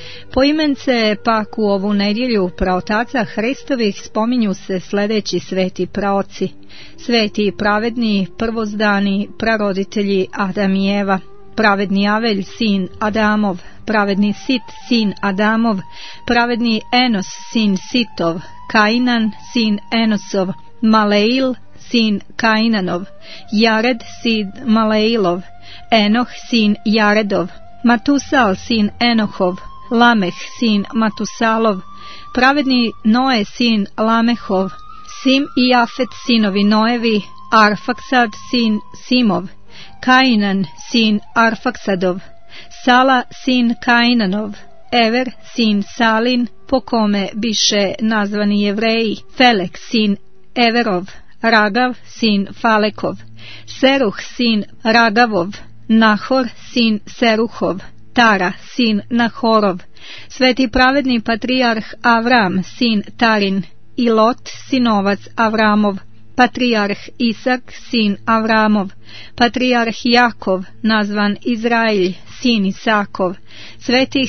Speaker 2: Poimence pak u ovu nedjelju praotaca Hristovih spominju se sljedeći sveti praoci: sveti i pravedni, prvozdani praroditelji Adam i Eva, pravedni Avelj, sin Adamov, pravedni Sit, sin Adamov, pravedni Enos, sin Sitov, Kainan, sin Enosov, Maleil, sin Kainanov, Jared, sin Maleilov, Enoh, sin Jaredov, Matusal, sin Enohov, Lameh, sin Matusalov, pravedni Noe, sin Lamehov, Sim i Jafet, sinovi Noevi, Arfaksad, sin Simov, Kainan, sin Arfaksadov, Sala, sin Kainanov, Ever, sin Salin, po kome biše nazvani Jevreji, Felek, sin Everov, Ragav, sin Falekov, Seruh, sin Ragavov, Nahor, sin Seruhov, Tara, sin Nahorov, sveti pravedni patrijarh Avram, sin Tarin, i Lot, sinovac Avramov, patrijarh Isak, sin Avramov, patrijarh Jakov, nazvan Izrailj, sin Isakov, svetih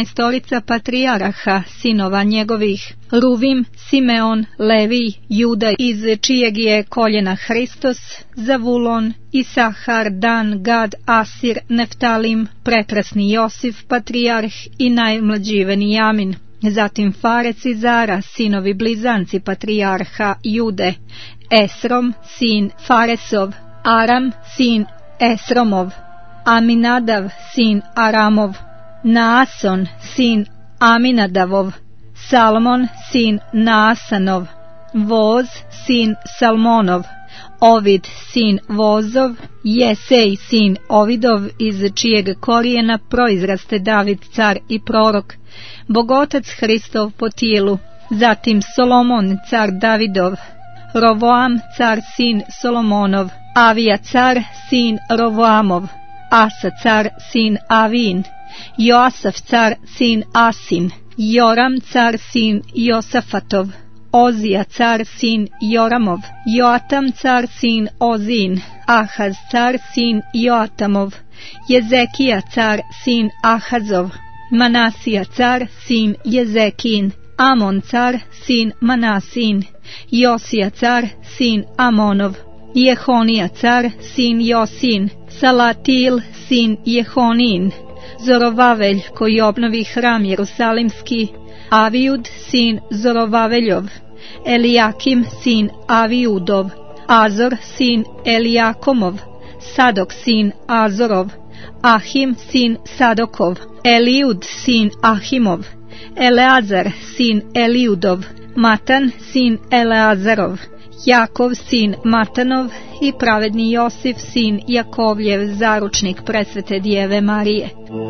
Speaker 2: 12 patrijaraha, sinova njegovih, Ruvim, Simeon, Levi, Juda, iz čijeg je koljena Hristos, Zavulon, Isahar, Dan, Gad, Asir, Neftalim, prekrasni Josif, patrijarh i najmlađi Venijamin. Zatim Farec i Zara, sinovi blizanci patrijarha Jude, Esrom, sin Faresov, Aram, sin Esromov, Aminadav, sin Aramov, Naason, sin Aminadavov, Salmon, sin Naasanov, Voz, sin Salmonov, Ovid, sin Vozov, Jesej, sin Ovidov, iz čijeg korijena proizraste David, car i prorok, Bogotac Hristov po tijelu, zatim Solomon, car Davidov, Rovoam, car, sin Solomonov, Avija, car, sin Rovoamov, Asa, car, sin Avin, Joasaf, car, sin Asin, Joram, car, sin Josafatov, Ozija, car, sin Joramov, Joatam, car, sin Ozin, Ahaz, car, sin Joatamov, Jezekija, car, sin Ahazov, Manasija, car, sin Jezekin, Amon, car, sin Manasin, Josija car, sin Amonov, Jehonija car, sin Josin, Salatil, sin Jehonin, Zorovavelj, koji obnovi hram Jerusalimski, Avijud, sin Zorovaveljov, Elijakim, sin Avijudov, Azor, sin Elijakomov, Sadok, sin Azorov, Ahim, sin Sadokov, Elijud, sin Ahimov, Eleazar, sin Elijudov, Matan, sin Eleazarov, Jakov, sin Matanov i pravedni Josif, sin Jakovljev, zaručnik presvete Djeve Marije.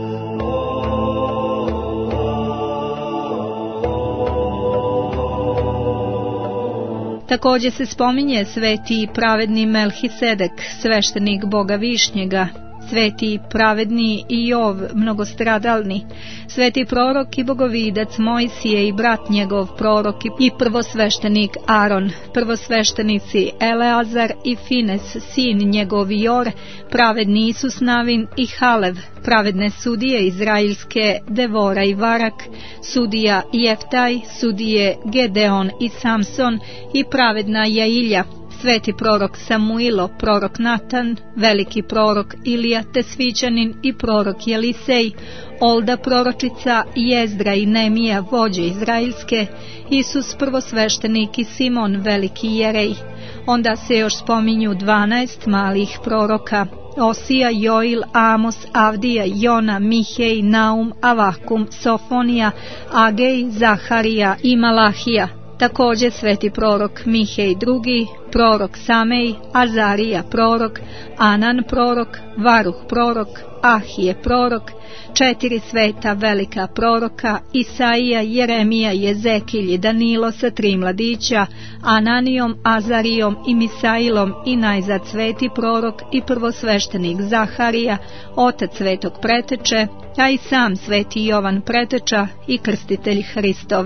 Speaker 2: Također se spominje sveti i pravedni Melhisedek, sveštenik Boga Višnjega, sveti i pravedni Iov, mnogostradalni, sveti prorok i bogovidac Mojsije i brat njegov prorok i prvosveštenik Aron, prvosveštenici Eleazar i Fines, sin njegov Jor, pravedni Isus Navin i Halev, pravedne sudije izraelske Devora i Varak, sudija Jeftaj, sudije Gedeon i Samson i pravedna Jailja, sveti prorok Samuilo, prorok Natan, veliki prorok Ilija Tesvićanin i prorok Jelisej, Olda proročica, Jezdra i Nemija, vođe izraelske, Isus prvosveštenik i Simon, veliki jerej. Onda se još spominju 12 malih proroka: Osija, Joil, Amos, Avdija, Jona, Mihej, Naum, Avakum, Sofonija, Agej, Zaharija i Malahija. Također sveti prorok Mihej II, prorok Samej, Azarija prorok, Anan prorok, Varuh prorok, Ahije prorok, 4 sveta velika proroka, Isaija, Jeremija, Jezekilj i Danilo sa 3 mladića, Ananijom, Azarijom i Misailom i najzad sveti prorok i prvosveštenik Zaharija, otac svetog preteče, a i sam sveti Jovan preteča i krstitelj Hristov.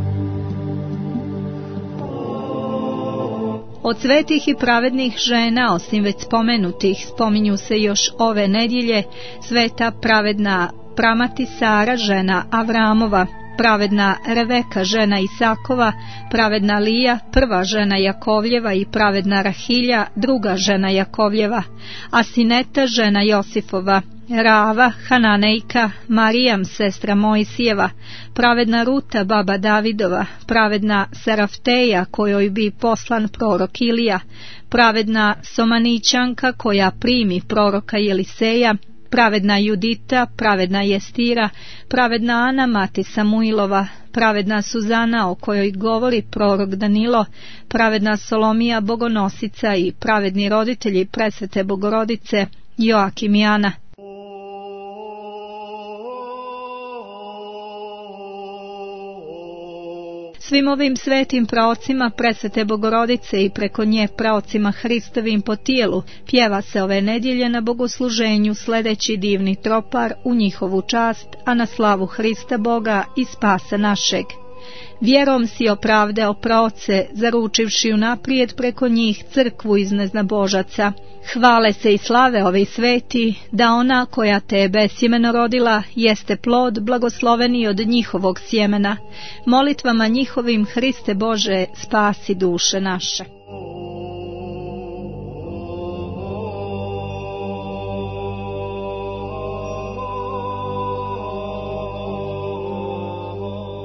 Speaker 2: Od svetih i pravednih žena, osim već spomenutih, spominju se još ove nedjelje sveta pravedna pramati Sara, žena Avramova, pravedna Reveka, žena Isakova, pravedna Lija, prva žena Jakovljeva i pravedna Rahilja, druga žena Jakovljeva, Asineta, žena Josifova, Rava, Hananejka, Marijam, sestra Mojsijeva, pravedna Ruta, baba Davidova, pravedna Sarafteja, kojoj bi poslan prorok Ilija, pravedna Somanićanka, koja primi proroka Jeliseja, pravedna Judita, pravedna Jestira, pravedna Ana, mati Samuilova, pravedna Suzana, o kojoj govori prorok Danilo, pravedna Solomija, bogonosica i pravedni roditelji presvete Bogorodice, Joakim i Ana. Svim ovim svetim praocima presvete Bogorodice i preko nje praocima Hristovim po tijelu pjeva se ove nedjelje na bogosluženju sledeći divni tropar u njihovu čast, a na slavu Hrista Boga i spasa našeg. Vjerom si opravdao praoce, zaručivši unaprijed preko njih crkvu iz neznabožaca. Hvale se i slave ovi sveti, da ona koja te besjemeno rodila jeste plod blagosloveni od njihovog sjemena. Molitvama njihovim, Hriste Bože, spasi duše naše.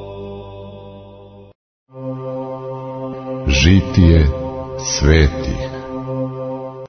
Speaker 1: Žitije svetih.